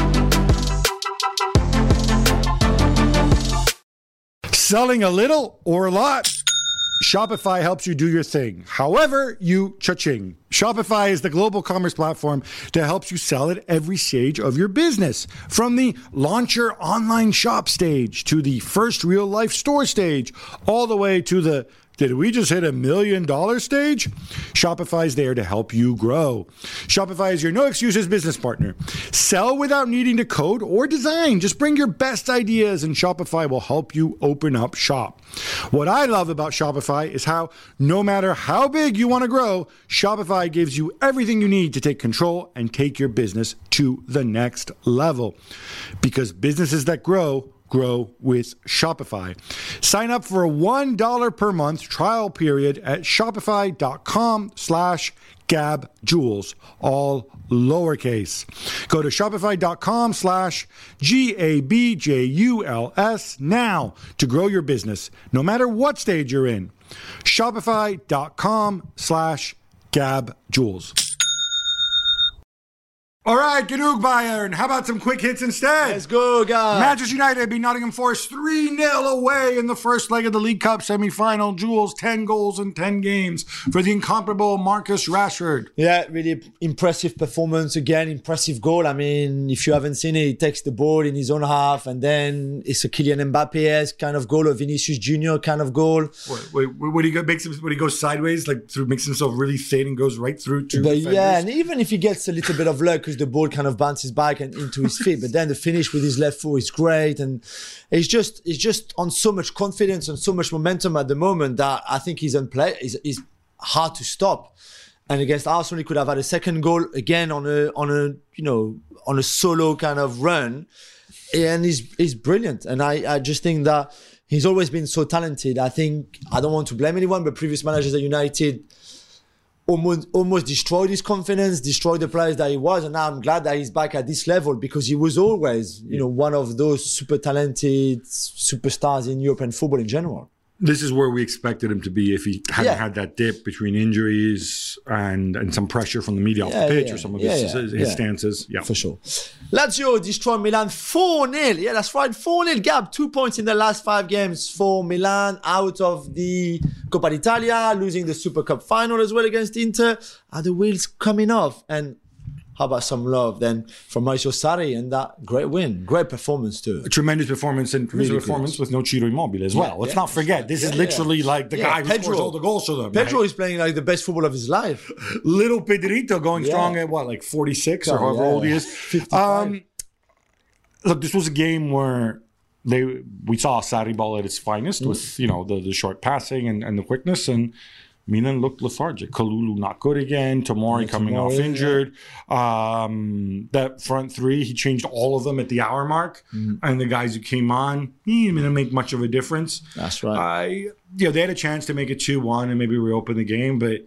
Selling a little or a lot? Shopify helps you do your thing. However, you cha-ching. Shopify is the global commerce platform that helps you sell at every stage of your business. From the launch your online shop stage to the first real life store stage, all the way to the did we just hit a million dollar stage? Shopify is there to help you grow. Shopify is your no excuses business partner. Sell without needing to code or design. Just bring your best ideas and Shopify will help you open up shop. What I love about Shopify is how no matter how big you want to grow, Shopify gives you everything you need to take control and take your business to the next level. Because businesses that grow grow with Shopify. Sign up for a one dollar per month trial period at shopify.com slash gabjules, all lowercase. Go to shopify.com slash G-A-B-J-U-L-S now to grow your business, no matter what stage you're in. Shopify.com slash gabjules. All right, genug Bayern. How about some quick hits instead? Let's go, guys. Manchester United beat Nottingham Forest three nil away in the first leg of the League Cup semi-final. Jules, ten goals in ten games for the incomparable Marcus Rashford. Yeah, really impressive performance again, impressive goal. I mean, if you haven't seen it, he takes the ball in his own half and then it's a Kylian Mbappe-esque kind of goal, a Vinicius Junior kind of goal. Wait, wait, when he go, makes him, when he goes sideways, like through, makes himself really thin and goes right through two but defenders. Yeah, and even if he gets a little bit of luck, the ball kind of bounces back and into his feet, but then the finish with his left foot is great, and it's just it's just on so much confidence and so much momentum at the moment that I think he's unplay is is hard to stop. And against Arsenal, he could have had a second goal again on a on a you know on a solo kind of run, and he's he's brilliant. And I I just think that he's always been so talented. I think I don't want to blame anyone, but previous managers at United almost almost destroyed his confidence, destroyed the players that he was, and now I'm glad that he's back at this level because he was always, you know, one of those super talented superstars in European football in general. This is where we expected him to be if he hadn't Yeah. had that dip between injuries and, and some pressure from the media off Yeah, the pitch yeah, or some of yeah, his, yeah, his, his yeah. stances. Yeah, For sure. Lazio destroyed Milan four nil. Yeah, that's right. four nil gap. Two points in the last five games for Milan out of the Coppa d'Italia, losing the Super Cup final as well against Inter. Are the wheels coming off? And how about some love then from Mauricio Sarri and that great win, great performance too. A tremendous performance and tremendous Really performance good. with no Ciro Immobile as well. Yeah, Let's yeah. not forget, this Yeah, is yeah. literally like the Yeah, guy who Pedro. scores all the goals for them. Pedro right? is playing like the best football of his life. Little Pedrito going Yeah. strong at what, like forty-six or Oh, however yeah. old he is. fifty-five. Um, look, this was a game where they we saw Sarri ball at its finest Mm. with, you know, the, the short passing and, and the quickness, and Milan looked lethargic. Kalulu not good again. Tomori Yeah, coming Tomori, off yeah. injured. Um, that front three, he changed all of them at the hour mark. Mm. And the guys who came on, he didn't make much of a difference. That's right. I, you know, they had a chance to make it two one and maybe reopen the game, but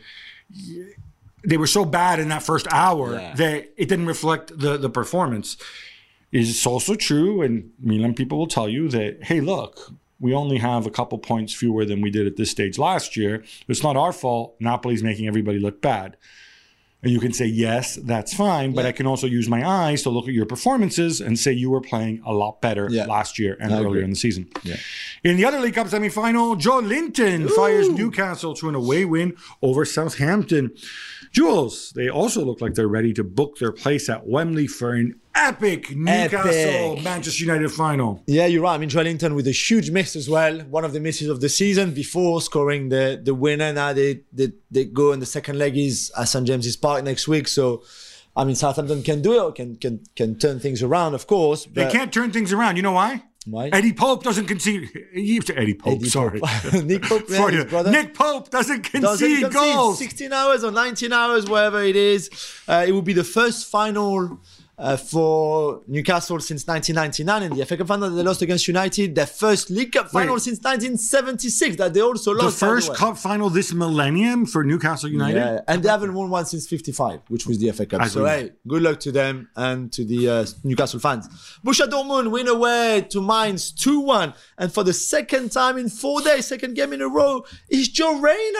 they were so bad in that first hour Yeah. that it didn't reflect the, the performance. It's also true, and Milan people will tell you that, hey, look, we only have a couple points fewer than we did at this stage last year. It's not our fault. Napoli's making everybody look bad. And you can say, yes, that's fine, but Yeah. I can also use my eyes to look at your performances and say you were playing a lot better Yeah. last year and I earlier agree. in the season. Yeah. In the other League Cup semi-final, Joe Linton fires Newcastle to an away win over Southampton. Jules, they also look like they're ready to book their place at Wembley for an epic Newcastle Epic. Manchester United final. Yeah, you're right. I mean, Joelinton with a huge miss as well. One of the misses of the season before scoring the, the winner. Now they, they they go and the second leg is at Saint James's Park next week. So, I mean, Southampton can do it or can can can turn things around, of course. They But can't turn things around. You know why? Why? Eddie Pope doesn't concede. Eddie Pope, Eddie sorry. Pope. Nick Pope, yeah, Sorry. his brother. Nick Pope doesn't concede Doesn't concede goals. sixteen hours or nineteen hours, wherever it is. Uh, it will be the first final uh, for Newcastle since nineteen ninety-nine in the F A Cup final that they lost against United. Their first League Cup final Wait. since nineteen seventy-six that they also The lost. by first way. cup final this millennium for Newcastle United. Yeah, and they haven't won one since fifty-five, which was the F A Cup. I So, agree. hey, good luck to them and to the uh, Newcastle fans. Borussia Dortmund win away to Mainz two one. And for the second time in four days, second game in a row, is Joe Reyna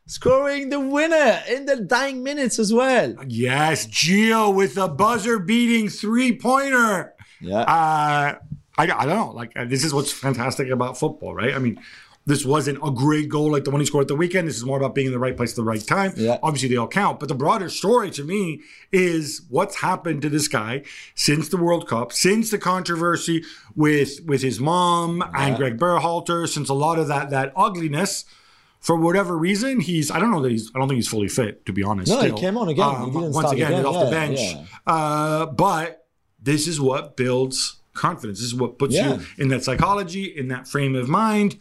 scoring the winner in the dying minutes as well. Yes, Gio with a buzzer-beating three-pointer. Yeah. Uh, I, I don't know. Like, uh, this is what's fantastic about football, right? I mean, this wasn't a great goal like the one he scored at the weekend. This is more about being in the right place at the right time. Yeah. Obviously, they all count. But the broader story to me is what's happened to this guy since the World Cup, since the controversy with with his mom yeah. and Greg Berhalter, since a lot of that that ugliness. For whatever reason, he's, I don't know that he's, I don't think he's fully fit, to be honest. No, still. he came on again. Um, he didn't once start again, again. he's off yeah, the bench. Yeah. Uh, but this is what builds confidence. This is what puts Yeah. you in that psychology, in that frame of mind.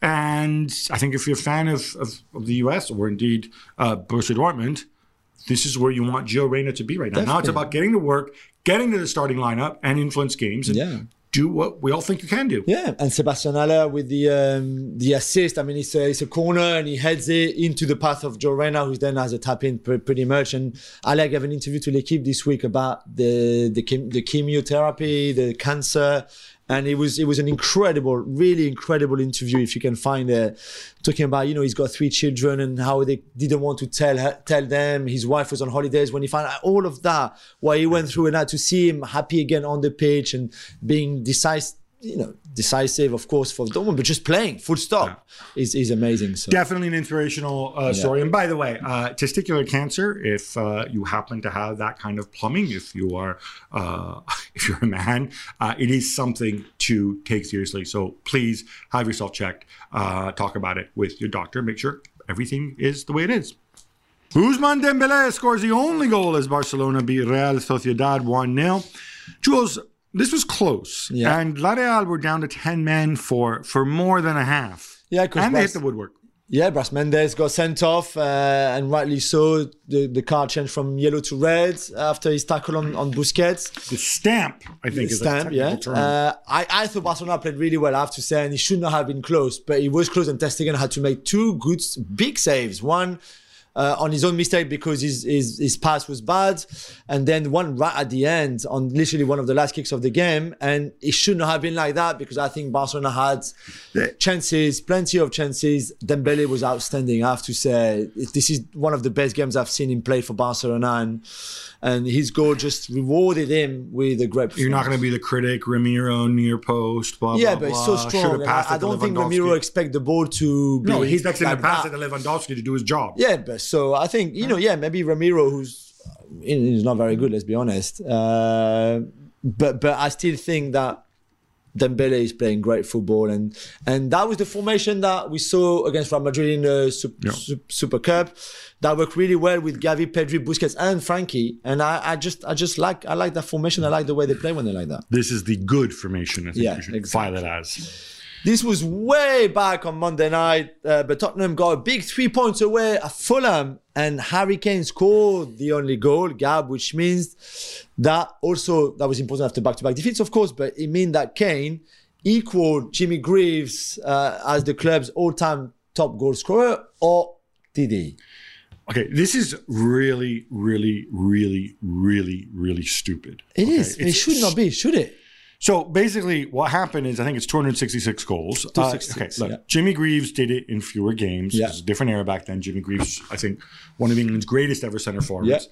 And I think if you're a fan of, of, of the U S or indeed uh, Borussia Dortmund, this is where you want Gio Reyna to be right now. Definitely. Now it's about getting to work, getting to the starting lineup and influence games. And Yeah. do what we all think you can do. Yeah, and Sebastian Haller with the um, the assist. I mean, it's a, it's a corner and he heads it into the path of Gio Reyna, who then has a tap in pretty much. And Haller gave an interview to L'Equipe this week about the the, chem- the chemotherapy, the cancer. And it was it was an incredible, really incredible interview. If you can find it, talking about, you know, he's got three children and how they didn't want to tell her, tell them. His wife was on holidays when he found out all of that, what he went through, and that to see him happy again on the pitch and being decisive, you know, decisive, of course, for Dortmund, but just playing, full stop, yeah. is is amazing. So. Definitely an inspirational uh, story. Yeah. And by the way, uh, testicular cancer, if uh, you happen to have that kind of plumbing, if you are, uh, if you're a man, uh, it is something to take seriously. So please have yourself checked. Uh, talk about it with your doctor. Make sure everything is the way it is. Ousmane Dembélé scores the only goal as Barcelona beat Real Sociedad one nil. Jules, this was close. Yeah. And La Real were down to ten men for, for more than a half. Yeah, and Bras, they hit the woodwork. Yeah, Bras Mendes got sent off, uh, and rightly so. The, the card changed from yellow to red after his tackle on, on Busquets. The stamp, I think, the is stamp, a yeah. technical term. Uh, I, I thought Barcelona played really well, I have to say, and he should not have been close, but he was close, and Ter Stegen had to make two good, big saves. One Uh, on his own mistake because his, his his pass was bad, and then one right at the end on literally one of the last kicks of the game, and it shouldn't have been like that because I think Barcelona had chances, plenty of chances. Dembele was outstanding, I have to say. This is one of the best games I've seen him play for Barcelona, and and his goal just rewarded him with a great performance. You're not going to be the critic, Ramiro near post, blah, yeah, blah, but it's blah. so strong. And I, I don't think Ramiro expects the ball to be No, he expects him like to pass that. it to Lewandowski to do his job. Yeah, but so I think, you know, yeah, maybe Ramiro, who's he's not very good, let's be honest. Uh, but but I still think that Dembele is playing great football, and and that was the formation that we saw against Real Madrid in the Super, Yeah. Super Cup. That worked really well with Gavi, Pedri, Busquets, and Frankie. And I, I just I just like I like that formation. I like the way they play when they like that. This is the good formation, I think Yeah, you should exactly. file it as. This was way back on Monday night, uh, but Tottenham got a big three points away at Fulham, and Harry Kane scored the only goal, Gab, which means that also, that was important after back-to-back defeats, of course, but it means that Kane equaled Jimmy Greaves uh, as the club's all-time top goal scorer, or did he? Okay, this is really, really, really, really, really stupid. It okay? is. It should not be, should it? So basically, what happened is I think it's two hundred sixty-six goals. two Uh, hundred sixty-six, okay, look, yeah. Jimmy Greaves did it in fewer games. Yeah. It was a different era back then. Jimmy Greaves, I think, one of England's greatest ever center forwards.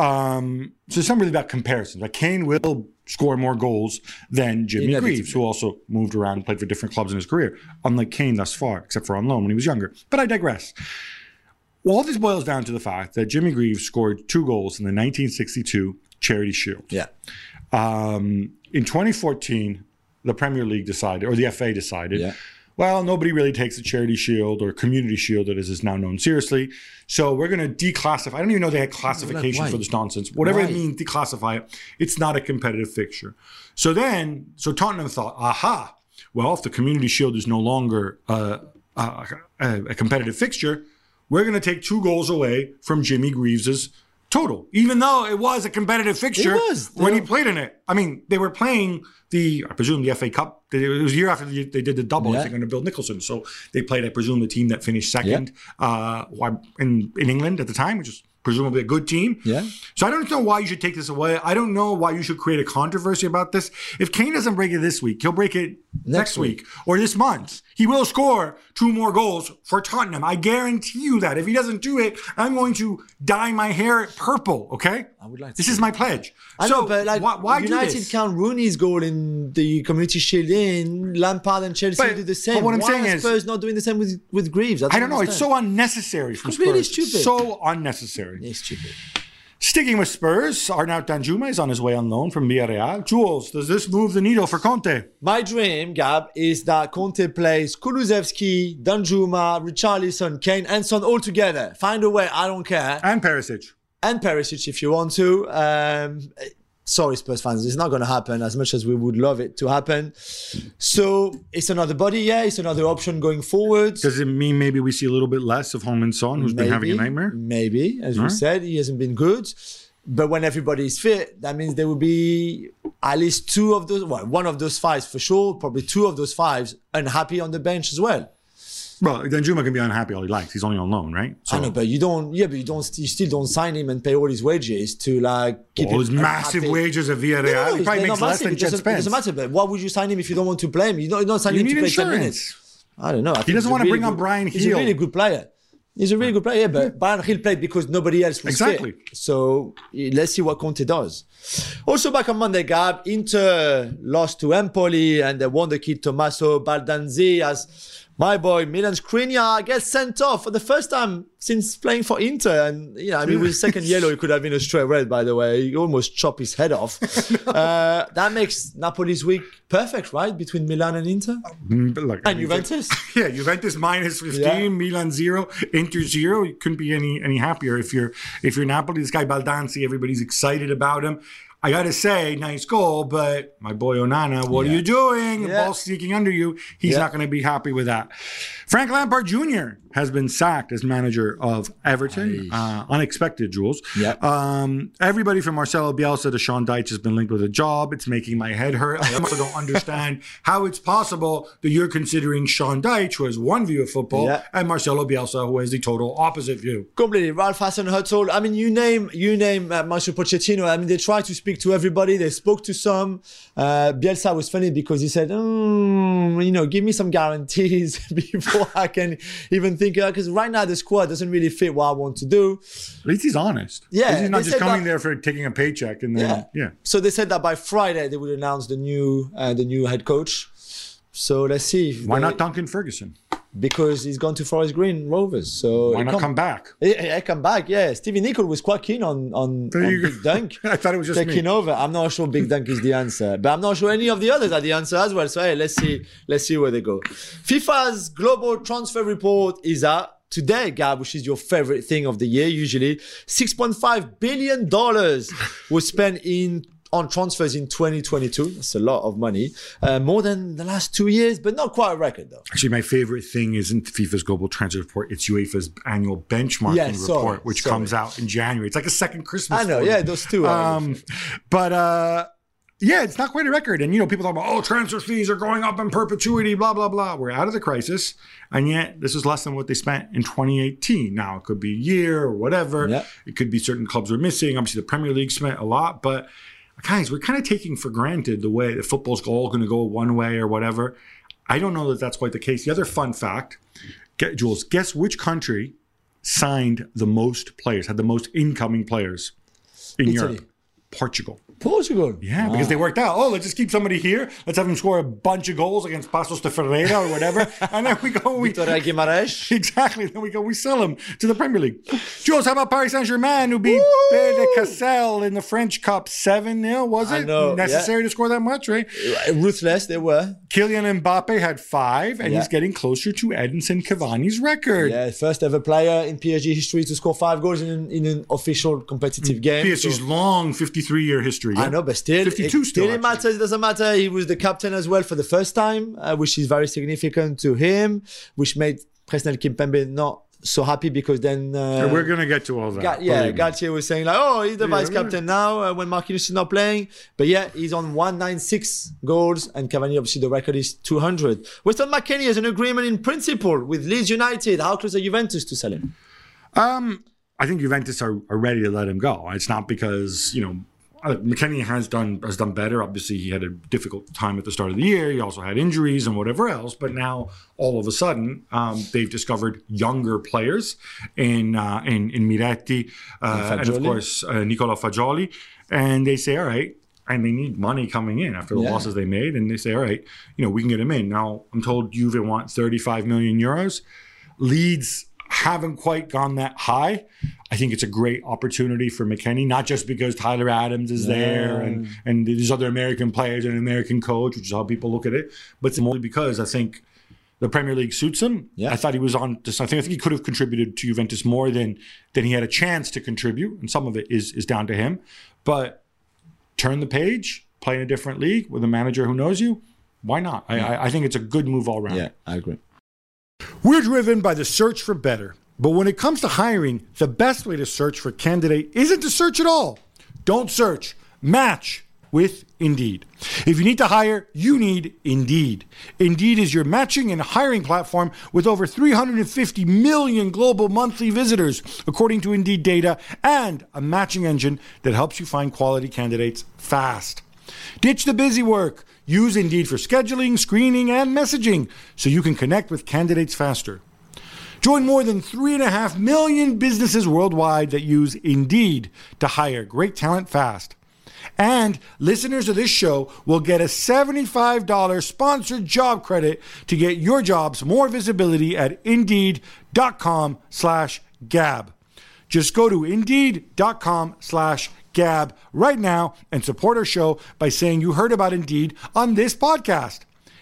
Um, so it's not really about comparisons. Like Kane will score more goals than Jimmy Inevitably. Greaves, who also moved around and played for different clubs in his career, unlike Kane thus far, except for on loan when he was younger. But I digress. All this boils down to the fact that Jimmy Greaves scored two goals in the nineteen sixty-two Charity Shield. Yeah. Um, in twenty fourteen, the Premier League decided, or the F A decided, Yeah. well, nobody really takes the Charity Shield or Community Shield, that is, is now known seriously. So we're going to declassify. I don't even know they had classification Why? for this nonsense. Whatever Why? it means, declassify it. It's not a competitive fixture. So then, so Tottenham thought, aha, well, if the Community Shield is no longer uh, uh, a, a competitive fixture, we're going to take two goals away from Jimmy Greaves's total, even though it was a competitive fixture It was. when They he played in it. I mean, they were playing the, I presume, the F A Cup. It was a year after they did the double, Yeah. I think, under Bill Nicholson. So they played, I presume, the team that finished second uh, in in England at the time, which is presumably a good team. Yeah. So I don't know why you should take this away. I don't know why you should create a controversy about this. If Kane doesn't break it this week, he'll break it next, next week. week or this month. He will score two more goals for Tottenham. I guarantee you that. If he doesn't do it, I'm going to dye my hair purple, okay? I would like to This is my pledge. I so know, but like, why, why United do this? count Rooney's goal in the Community Shield in, Lampard and Chelsea But- do the same. but what I'm why saying are is- Spurs not doing the same with, with Greaves? I don't know. It's so unnecessary from Spurs. Really stupid. So unnecessary. It's stupid. Sticking with Spurs, Arnaut Danjuma is on his way on loan from Villarreal. Jules, does this move the needle for Conte? My dream, Gab, is that Conte plays Kulusevski, Danjuma, Richarlison, Kane, and Son all together. Find a way, I don't care. And Perisic. And Perisic if you want to. Um, sorry, Spurs fans, it's not going to happen as much as we would love it to happen. So it's another body, yeah, it's another option going forward. Does it mean maybe we see a little bit less of Heung-min Son, who's been having a nightmare? Maybe, as you Huh? said, he hasn't been good. But when everybody is fit, that means there will be at least two of those, well, one of those fives for sure, probably two of those fives unhappy on the bench as well. Well, Danjuma can be unhappy all he likes. He's only on loan, right? So, I know, but you don't. Yeah, but you don't. You still don't sign him and pay all his wages to like keep all him his massive unhappy. wages at Villarreal. No, no, he probably they're makes not less massive. than It Chet doesn't, it Spence. doesn't matter. But why would you sign him if you don't want to play him? You don't, you don't sign You him need to play ten insurance. minutes. I don't know. I think He doesn't he's a want to really bring on good- Brian He's Hill. a really good player. He's a really good player, yeah, but Brian Hill played because nobody else was Exactly. fit. So let's see what Conte does. Also back on Monday, Gab, Inter lost to Empoli and the wonder kid Tommaso Baldanzi as my boy Milan Skriniar gets sent off for the first time since playing for Inter. And, you know, I mean, with his second yellow, it could have been a straight red, by the way. He almost chopped his head off. uh, that makes Napoli's week perfect, right? Between Milan and Inter? Mm, but look, I And mean, Juventus? Yeah, Juventus minus fifteen, Yeah. Milan zero, Inter zero. You couldn't be any any happier if you're if you're Napoli. This guy Baldanzi, everybody's excited about him. I gotta say, nice goal, but my boy Onana, what Yeah. are you doing? The Yeah. ball's sneaking under you. He's Yeah. not going to be happy with that. Frank Lampard Junior has been sacked as manager of Everton. Uh, unexpected, Jules. Yeah. Um, everybody from Marcelo Bielsa to Sean Dyche has been linked with a job. It's making my head hurt. I also don't understand how it's possible that you're considering Sean Dyche, who has one view of football, Yeah. and Marcelo Bielsa, who has the total opposite view. Completely. Ralph Hasenhüttl. I mean, you name you name uh, Mauricio Pochettino. I mean, they try to speak to everybody. They spoke to some. Uh, Bielsa was funny because he said, mm, you know, give me some guarantees before I can even think. Because right now the squad doesn't really fit what I want to do. At least he's honest. Yeah, At least he's not they just said coming that- there for taking a paycheck and then, Yeah. yeah. So they said that by Friday they would announce the new uh, the new head coach. So let's see. if Why they- not Duncan Ferguson? Because he's gone to Forest Green Rovers. So Why he not come- come back? Yeah, yeah, come back. Yeah, Stevie Nicol was quite keen on on, There on you go. Big Dunk. I thought it was just taking me. over. I'm not sure Big Dunk is the answer, but I'm not sure any of the others are the answer as well. So hey, let's see, let's see where they go. FIFA's global transfer report is out today, Gab, which is your favorite thing of the year. Usually, six point five billion dollars was spent in on transfers in twenty twenty-two. That's a lot of money, uh, more than the last two years, but not quite a record though. Actually, my favorite thing isn't FIFA's global transfer report. It's UEFA's annual benchmarking Yeah, sorry, report, which sorry. comes out in January. It's like a second Christmas. I know, for me. yeah, those two are. Um, but uh, yeah, it's not quite a record. And you know, people talk about, oh, transfer fees are going up in perpetuity, blah blah blah. We're out of the crisis, and yet this is less than what they spent in twenty eighteen. Now it could be a year or whatever. Yeah. It could be certain clubs were missing. Obviously, the Premier League spent a lot, but guys, we're kind of taking for granted the way that football's all going to go one way or whatever. I don't know that that's quite the case. The other fun fact, get, Jules, guess which country signed the most players, had the most incoming players in Italy. Europe? Portugal. Portugal. Yeah, because they worked out. Oh, let's just keep somebody here. Let's have him score a bunch of goals against Passos de Ferreira or whatever. And then we go. We, Vitória Guimarães. exactly. Then we go. We sell him to the Premier League. Jules, how about Paris Saint-Germain, who beat P S G Cassel in the French Cup seven nil? Was I it know, necessary to score that much, right? Ruthless, they were. Kylian Mbappe had five, and Yeah. he's getting closer to Edinson Cavani's record. Yeah, first ever player in P S G history to score five goals in an, in an official competitive game. P S G's So- long fifty-three year history. I yeah? know, but still, fifty-two it still, still it actually. matters. It doesn't matter. He was the captain as well for the first time, uh, which is very significant to him, which made Presnel Kimpembe not so happy because then uh, We're going to get to all that. Ga- yeah, believe me. Galtier was saying like, oh, he's the Yeah, vice captain now uh, when Marquinhos is not playing. But yeah, he's on one ninety-six goals, and Cavani obviously the record is two hundred. Weston McKennie has an agreement in principle with Leeds United. How close are Juventus to sell him? Um, I think Juventus are, are ready to let him go. It's not because, you know, McKennie has done has done better. Obviously, he had a difficult time at the start of the year. He also had injuries and whatever else. But now, all of a sudden, um, they've discovered younger players in uh, in, in Miretti uh, and, and, of course, uh, Nicola Fagioli. And they say, all right, and they need money coming in after the yeah. losses they made. And they say, all right, you know, we can get him in. Now, I'm told Juve want thirty-five million euros. Leeds haven't quite gone that high. I think it's a great opportunity for McKennie, not just because Tyler Adams is yeah. there and, and there's other American players and an American coach, which is how people look at it, but it's mostly because I think the Premier League suits him. Yeah. I thought he was on to something. I think he could have contributed to Juventus more than than he had a chance to contribute, and some of it is is down to him. But turn the page, play in a different league with a manager who knows you. Why not? Yeah. I, I think it's a good move all around. Yeah, I agree. We're driven by the search for better. But when it comes to hiring, the best way to search for a candidate isn't to search at all. Don't search. Match with Indeed. If you need to hire, you need Indeed. Indeed is your matching and hiring platform with over three hundred fifty million global monthly visitors, according to Indeed data, and a matching engine that helps you find quality candidates fast. Ditch the busy work. Use Indeed for scheduling, screening, and messaging so you can connect with candidates faster. Join more than three and a half million businesses worldwide that use Indeed to hire great talent fast. And listeners of this show will get a seventy-five dollars sponsored job credit to get your jobs more visibility at Indeed.com slash Gab. Just go to Indeed.com slash Gab right now and support our show by saying you heard about Indeed on this podcast.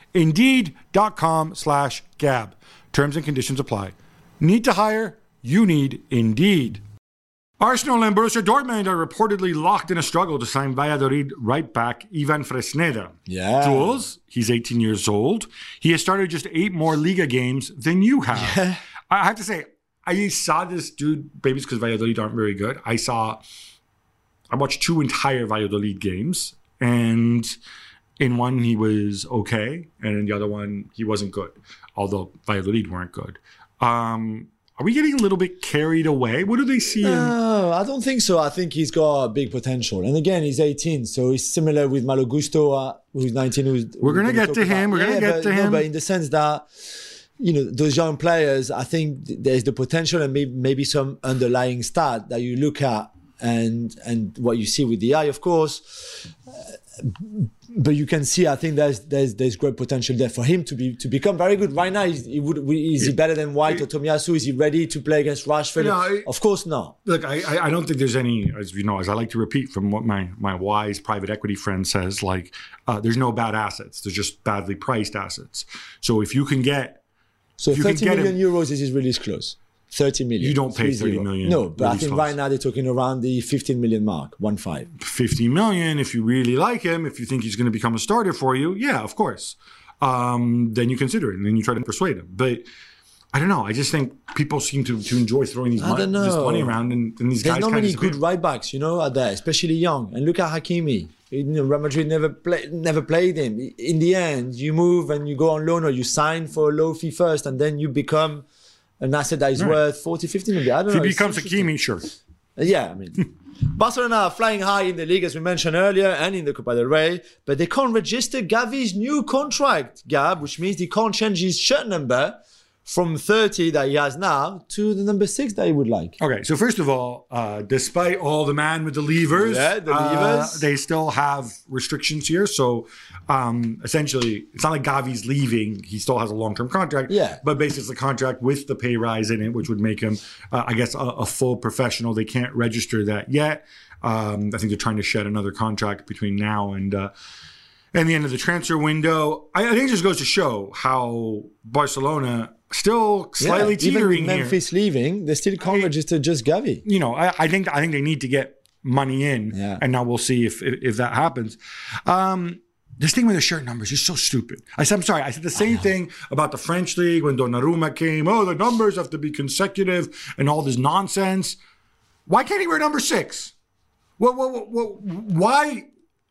Indeed.com slash Gab. Terms and conditions apply. Need to hire? You need Indeed. Arsenal and Borussia Dortmund are reportedly locked in a struggle to sign Valladolid right back Ivan Fresneda. Yeah. Jules, he's eighteen years old. He has started just eight more Liga games than you have. Yeah. I have to say, I saw this dude, maybe it's because Valladolid aren't very good. I saw, I watched two entire Valladolid games, and in one he was okay, and in the other one he wasn't good, although Valladolid weren't good. Um, are we getting a little bit carried away? What do they see? No, in- I don't think so. I think he's got a big potential. And again, he's eighteen, so he's similar with Malo Gusto, uh, who's nineteen. Who's, We're going to get to him. We're going to yeah, get but, to him. No, but in the sense that, you know, those young players, I think there's the potential and maybe, maybe some underlying stat that you look at and and what you see with the eye, of course. Uh, but you can see, I think there's there's there's great potential there for him to be to become very good. Right now, he would is he better than White or Tomiyasu? Is he ready to play against Rashford? No, I, of course not. Look, I I don't think there's any, as you know, as I like to repeat from what my my wise private equity friend says, like uh, there's no bad assets. There's just badly priced assets. So if you can get so thirty million him, euros is his release clause. thirty million. You don't pay thirty million. No, but I think clause. Right now they're talking around the fifteen million mark, one five. fifty million, if you really like him, if you think he's going to become a starter for you, yeah, of course. Um, then you consider it and then you try to persuade him. But I don't know. I just think people seem to, to enjoy throwing these money, this money around and, and these There's guys not many disappear. good right backs, you know, out there, especially young. And look at Hakimi. You know, Real Madrid never, play, never played him. In the end, you move and you go on loan or you sign for a low fee first and then you become an asset that is right. worth forty, fifty million. I don't if know. If he becomes Hakimi, sure. Yeah, I mean, Barcelona are flying high in the league, as we mentioned earlier, and in the Copa del Rey, but they can't register Gavi's new contract, Gab, which means he can't change his shirt number from thirty that he has now to the number six that he would like. Okay, so first of all, uh, despite all the man with the levers, yeah, the levers. Uh, they still have restrictions here. So um, essentially, it's not like Gavi's leaving. He still has a long-term contract. Yeah. But basically, it's a contract with the pay rise in it, which would make him, uh, I guess, a, a full professional. They can't register that yet. Um, I think they're trying to shed another contract between now and uh, and the end of the transfer window. I, I think it just goes to show how Barcelona still slightly yeah, teetering even with Memphis here. Leaving, they still can't I, register just Gavi. You know, I, I think I think they need to get money in, yeah. and now we'll see if if, if that happens. Um, this thing with the shirt numbers is so stupid. I said, I'm sorry. I said the same thing about the French league when Donnarumma came. Oh, the numbers have to be consecutive and all this nonsense. Why can't he wear number six? Well, well, well, why?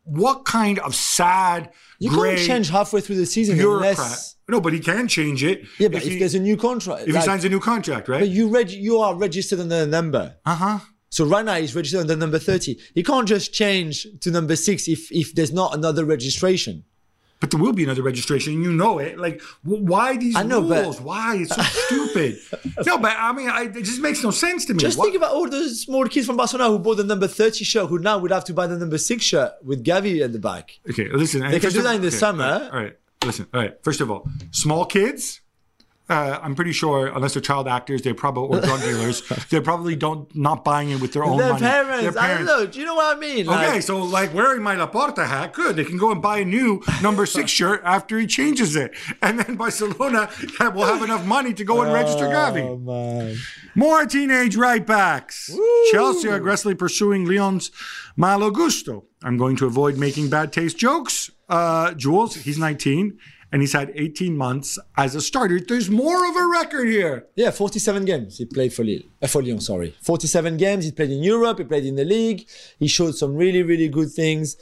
what kind of sad, You gray can't change halfway through the season bureaucrat? unless... No, but he can change it. Yeah, but if, he, there's a new contract. if like, he signs a new contract, right? But you reg- you are registered under a number. Uh-huh. So right now he's registered under number thirty. He can't just change to number six if, if there's not another registration. But there will be another registration, and you know it. Like, w- why these I know, rules? but- Why? It's so stupid. No, but I mean, I, it just makes no sense to me. Just What- think about all the small kids from Barcelona who bought the number thirty shirt, who now would have to buy the number six shirt with Gavi at the back. Okay, listen. They can do that in the summer. All right, listen. All right. First of all, small kids. Uh, I'm pretty sure, unless they're child actors, they're probably or drug dealers. They probably don't not buying it with their own Their money. parents, I don't know. Do you know what I mean? Okay, Like, so like wearing my Laporta hat, good. They can go and buy a new number six shirt after he changes it, and then Barcelona will have enough money to go and register oh, Gavi. man. More teenage right backs. Woo. Chelsea are aggressively pursuing Lyon's Malo Gusto. I'm going to avoid making bad taste jokes. Uh, Jules, he's nineteen. And he's had eighteen months as a starter. There's more of a record here. Yeah, forty-seven games he played for Lille. Uh, for Lyon, sorry. forty-seven games. He played in Europe. He played in the league. He showed some really, really good things.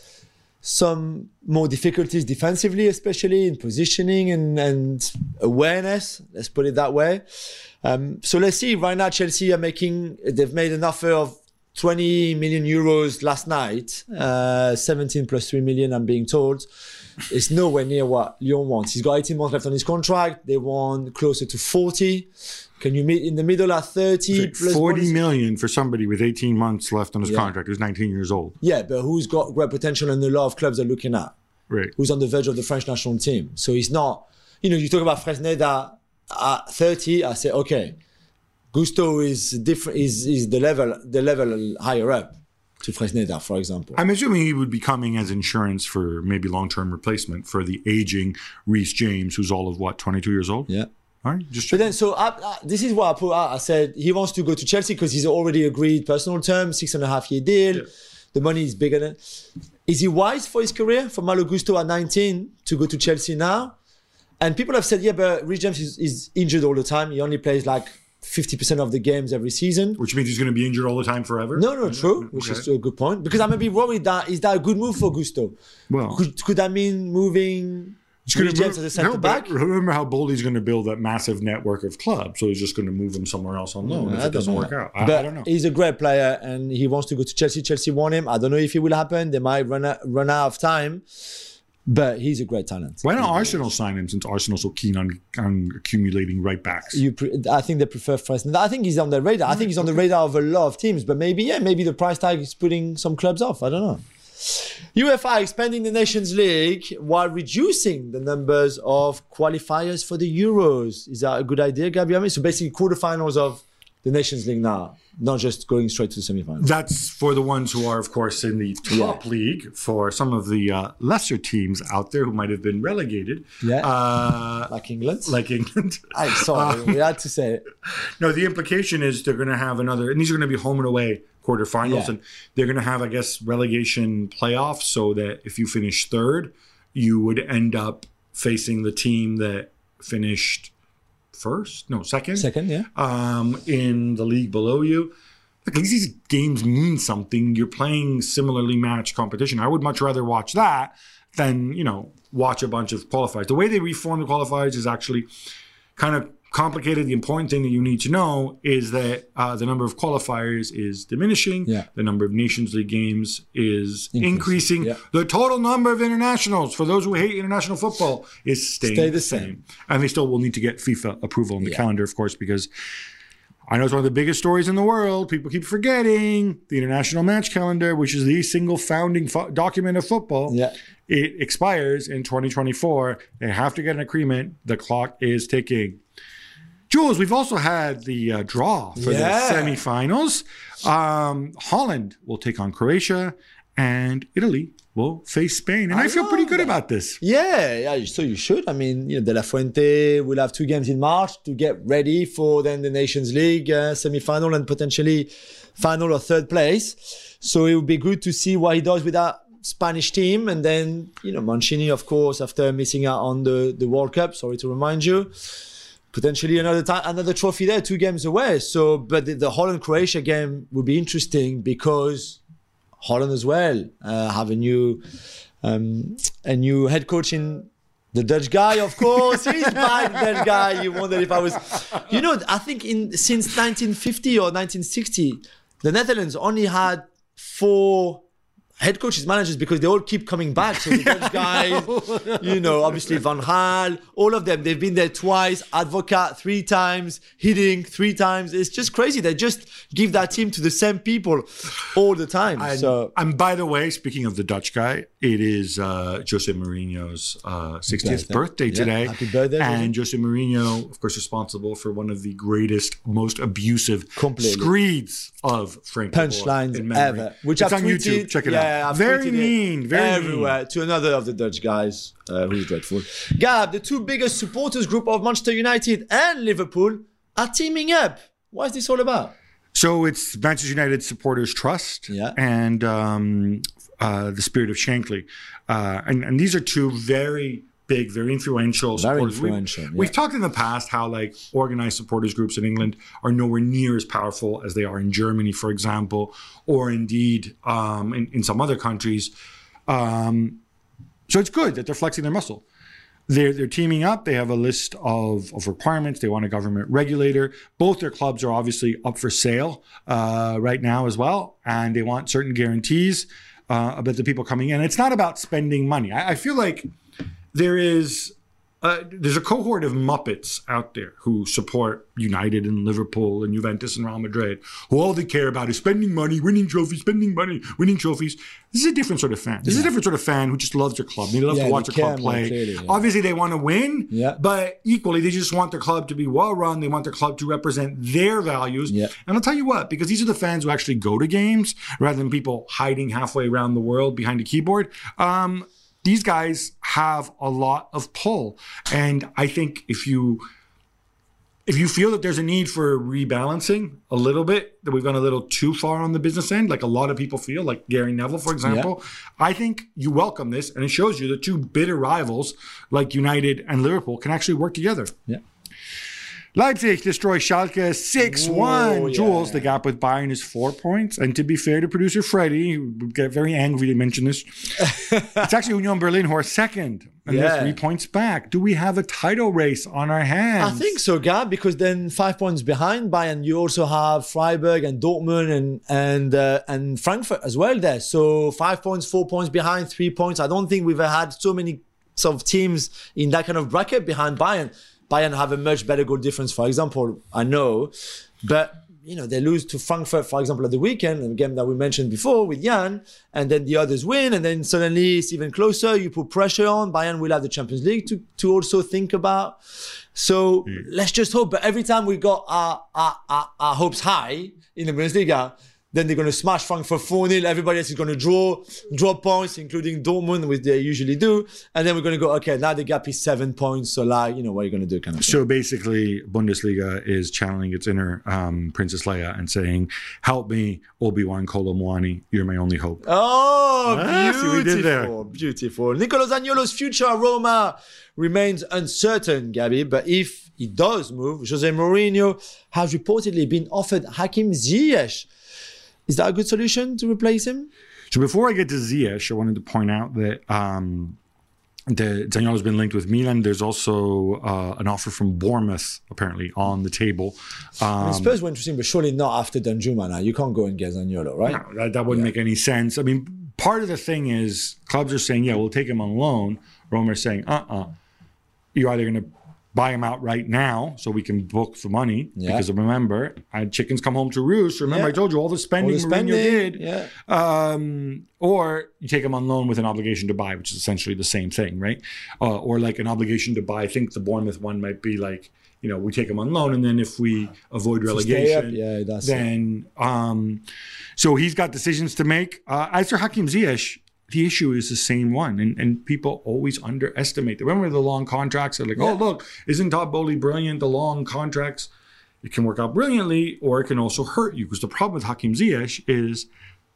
Some more difficulties defensively, especially in positioning and, and awareness. Let's put it that way. Um, so let's see. Right now, Chelsea are making, they've made an offer of twenty million euros last night. Uh, seventeen plus three million, I'm being told. It's nowhere near what Lyon wants. He's got eighteen months left on his contract. They want closer to forty. Can you meet in the middle at thirty? Plus forty bonus? million for somebody with eighteen months left on his Yeah. contract who's nineteen years old. Yeah, but who's got great potential and a lot of clubs are looking at? Right. Who's on the verge of the French national team. So he's not, you know, you talk about Fresneda at thirty, I say, okay, Gusto is different, is, is the level, the level higher up to Fresneda, for example. I'm assuming he would be coming as insurance for maybe long-term replacement for the aging Reece James, who's all of what, twenty-two years old? Yeah. All right, just But then, so I, I, this is what I put out. I said he wants to go to Chelsea because he's already agreed personal terms, six and a half year deal. Yeah. The money is bigger than. Is he wise for his career, for Malo Gusto at nineteen to go to Chelsea now? And people have said, yeah, but Reece James is, is injured all the time. He only plays like fifty percent of the games every season. which means he's going to be injured all the time forever. No, no, true, which Okay. is a good point. Because I'm a bit worried that is that a good move for Gusto? Well, Could, could that mean moving he's gonna Reece James move- as a centre no, back? but remember how Boldy's going to build that massive network of clubs, so he's just going to move them somewhere else on loan I if it don't doesn't know. work out. I, but I don't know. he's a great player and he wants to go to Chelsea. Chelsea want him. I don't know if it will happen. They might run out, run out of time, but he's a great talent. Why don't Arsenal sign him since Arsenal's so keen on, on accumulating right backs? You, pre- I think they prefer Fresneda. I think he's on the radar. I think he's on the radar of a lot of teams, but maybe, yeah, maybe the price tag is putting some clubs off. I don't know. UEFA expanding the Nations League while reducing the numbers of qualifiers for the Euros. Is that a good idea, Gabriel? So basically quarterfinals of the Nations League now, not just going straight to the semifinals. That's for the ones who are, of course, in the top Yeah. league. For some of the uh, lesser teams out there who might have been relegated, Yeah. uh, Like England. like England. I'm sorry, we had to say it. No, the implication is they're going to have another, and these are going to be home and away quarterfinals, Yeah. and they're going to have, I guess, relegation playoffs, so that if you finish third, you would end up facing the team that finished first, no, second, Second, yeah. um, in the league below you. Look, these games mean something. You're playing similarly matched competition. I would much rather watch that than, you know, watch a bunch of qualifiers. The way they reform the qualifiers is actually kind of complicated. The important thing that you need to know is that uh, the number of qualifiers is diminishing. Yeah. The number of Nations League games is Increasing, increasing. yeah. The total number of internationals, for those who hate international football, is staying Stay the the same. same. And they still will need to get FIFA approval on the Yeah. calendar, of course, because I know it's one of the biggest stories in the world. People keep forgetting the international match calendar, which is the single founding fo- document of football. Yeah. It expires in twenty twenty-four. They have to get an agreement. The clock is ticking. Jules, we've also had the uh, draw for Yeah. the semifinals. Um, Holland will take on Croatia, and Italy will face Spain. And I, I feel pretty love good that. about this. Yeah, yeah, so you should. I mean, you know, De La Fuente will have two games in March to get ready for then the Nations League uh, semi-final and potentially final or third place. So it would be good to see what he does with that Spanish team. And then, you know, Mancini, of course, after missing out on the, the World Cup, sorry to remind you, potentially another time, another trophy there, two games away. So, but the, the Holland-Croatia game would be interesting because Holland as well uh, have a new um, a new head coach in the Dutch guy, of course. He's back, that guy. You wonder if I was, you know, I think in since nineteen fifty or nineteen sixty, the Netherlands only had four head coaches, managers, because they all keep coming back. So the Dutch guys, you know, obviously Van Gaal, all of them, they've been there twice. Advocaat three times, Hiddink three times. It's just crazy. They just give that team to the same people all the time. And, so, and by the way, speaking of the Dutch guy, it is uh, Jose Mourinho's uh, sixtieth birthday, birthday today. Yeah, happy birthday. And Jose Mourinho, of course, responsible for one of the greatest, most abusive Completely. screeds of Frank punchlines ever. Which it's I've on tweeted, YouTube. Check it yeah, out. I've Very tweeted mean. Very everywhere mean. to another of the Dutch guys uh, who's dreadful. Gab, the two biggest supporters group of Manchester United and Liverpool are teaming up. What is this all about? So it's Manchester United Supporters Trust Yeah. and um, uh, the Spirit of Shankly. Uh, and, and these are two very big, very influential Very supporters. influential, We've, yeah. we've talked in the past how like organized supporters groups in England are nowhere near as powerful as they are in Germany, for example, or indeed um, in, in some other countries. Um, so it's good that they're flexing their muscle. They're, they're teaming up. They have a list of, of requirements. They want a government regulator. Both their clubs are obviously up for sale uh, right now as well. And they want certain guarantees uh, about the people coming in. It's not about spending money. I, I feel like there is uh, there's a cohort of Muppets out there who support United and Liverpool and Juventus and Real Madrid, who all they care about is spending money, winning trophies, spending money, winning trophies. This is a different sort of fan. This yeah. is a different sort of fan who just loves their club. They love yeah, to watch their club more, play. clearly, yeah. Obviously, they want to win, yeah. but equally, they just want their club to be well run. They want their club to represent their values. Yeah. And I'll tell you what, because these are the fans who actually go to games rather than people hiding halfway around the world behind a keyboard. Um, These guys have a lot of pull. And I think if you if you feel that there's a need for rebalancing a little bit, that we've gone a little too far on the business end, like a lot of people feel, like Gary Neville, for example, yeah. I think you welcome this, and it shows you that two bitter rivals like United and Liverpool can actually work together. Yeah. Leipzig destroys Schalke six one. Whoa, yeah. Jules, the gap with Bayern is four points. And to be fair to producer Freddie, who would get very angry to mention this, it's actually Union Berlin who are second. And Yeah. they're three points back. Do we have a title race on our hands? I think so, Gab, because then five points behind Bayern, you also have Freiburg and Dortmund and and uh, and Frankfurt as well there. So five points, four points behind, three points. I don't think we've had so many sort of teams in that kind of bracket behind Bayern. Bayern have a much better goal difference, for example, I know. But, you know, they lose to Frankfurt, for example, at the weekend, a game that we mentioned before with Jan, and then the others win, and then suddenly it's even closer. You put pressure on. Bayern will have the Champions League to, to also think about. So mm. let's just hope. But every time we got our, our, our, our hopes high in the Bundesliga, then they're going to smash Frankfurt four nil. Everybody else is going to draw, draw points, including Dortmund, which they usually do. And then we're going to go, okay, now the gap is seven points. So, like, you know, what are you going to do? Kind of so thing. basically, Bundesliga is channeling its inner um, Princess Leia and saying, help me, Obi-Wan Kolo Muani. You're my only hope. Oh, Ah, see what we did there. beautiful. Beautiful. Nicolo Zaniolo's future at Roma remains uncertain, Gabby. But if he does move, Jose Mourinho has reportedly been offered Hakim Ziyech. Is that a good solution to replace him? So before I get to Ziyech, I wanted to point out that um, the Zaniolo's been linked with Milan. There's also uh, an offer from Bournemouth, apparently, on the table. Um, I mean, Spurs were interesting, but surely not after Danjuma now. You can't go and get Zaniolo, right? No, that, that wouldn't Yeah. make any sense. I mean, part of the thing is clubs are saying, yeah, we'll take him on loan. Roma are saying, uh-uh. You're either going to buy him out right now so we can book the money. Yeah. Because remember, I had chickens come home to roost. Remember, Yeah. I told you all the spending, All the spending, Mourinho did. yeah. Um, or you take him on loan with an obligation to buy, which is essentially the same thing, right? Uh, or like an obligation to buy. I think the Bournemouth one might be like, you know, we take him on loan, and then if we avoid If we stay up, relegation, yeah, that's it. then um, so he's got decisions to make. Uh, as for Hakim Ziyech, the issue is the same one, and, and people always underestimate. Remember the long contracts? They're like, Yeah. oh, look, isn't Todd Bowley brilliant? The long contracts, it can work out brilliantly, or it can also hurt you. Because the problem with Hakim Ziyech is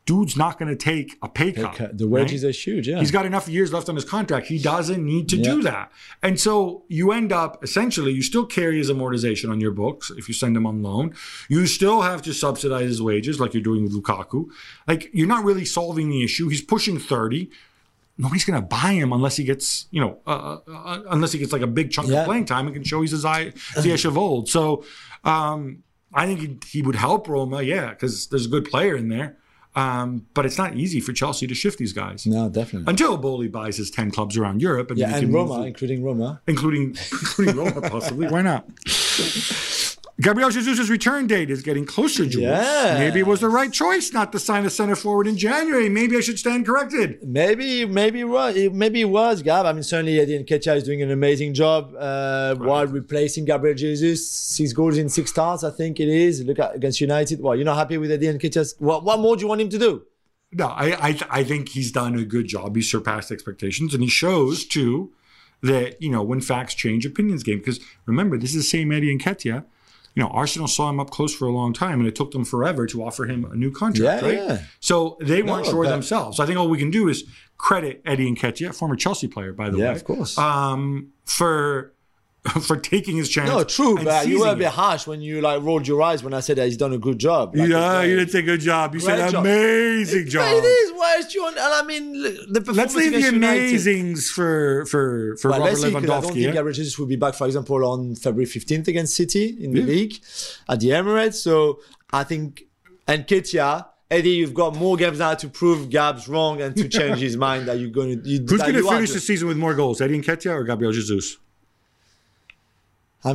dude's not going to take a pay cut. Okay. The wages right? are huge, yeah. He's got enough years left on his contract. He doesn't need to Yeah. do that. And so you end up, essentially, you still carry his amortization on your books if you send him on loan. You still have to subsidize his wages like you're doing with Lukaku. Like, you're not really solving the issue. He's pushing thirty. Nobody's going to buy him unless he gets, you know, uh, uh, unless he gets like a big chunk Yeah. of playing time and can show he's a Ziyech of old. So um, I think he, he would help Roma, yeah, because there's a good player in there. Um, but it's not easy for Chelsea to shift these guys. No, definitely. Until Boli buys his ten clubs around Europe. And Yeah, he and can Roma, move- including Roma. including, including Roma, possibly. Why not? Gabriel Jesus' return date is getting closer, Jules. Yes. Maybe it was the right choice not to sign a center forward in January. Maybe I should stand corrected. Maybe, maybe it was. Maybe it was, Gab. I mean, certainly Eddie Nketiah is doing an amazing job uh, while replacing Gabriel Jesus. Six goals in six starts, I think it is. Look at against United. Well, you're not happy with Eddie Nketiah. What, what more do you want him to do? No, I, I I think he's done a good job. He's surpassed expectations, and he shows too that, you know, when facts change, opinions game. Because remember, this is the same Eddie Nketiah. You know, Arsenal saw him up close for a long time, and it took them forever to offer him a new contract, Yeah, right? yeah. So they weren't No, sure but- themselves. I think all we can do is credit Eddie Nketiah, former Chelsea player, by the Yeah, way, of course. um, for for taking his chance. No, true, and but you were a seizing bit it. harsh when you like rolled your eyes when I said that he's done a good job. Like, Yeah, it's you like- did a good job. You Great said job. amazing Yeah, job. it is. Why is you on? And I mean, look, the performance Let's leave the against United- amazings for for for Well, Robert let's see, 'cause I don't Lewandowski. think yeah? Gabriel Jesus will be back, for example, on February fifteenth against City in the Yeah. league at the Emirates. So I think, and Ketia, Eddie, you've got more games now to prove Gab's wrong and to change his mind that you're going to. You, Who's that going to you are finish to- the season with more goals, Eddie Nketiah or Gabriel Jesus? I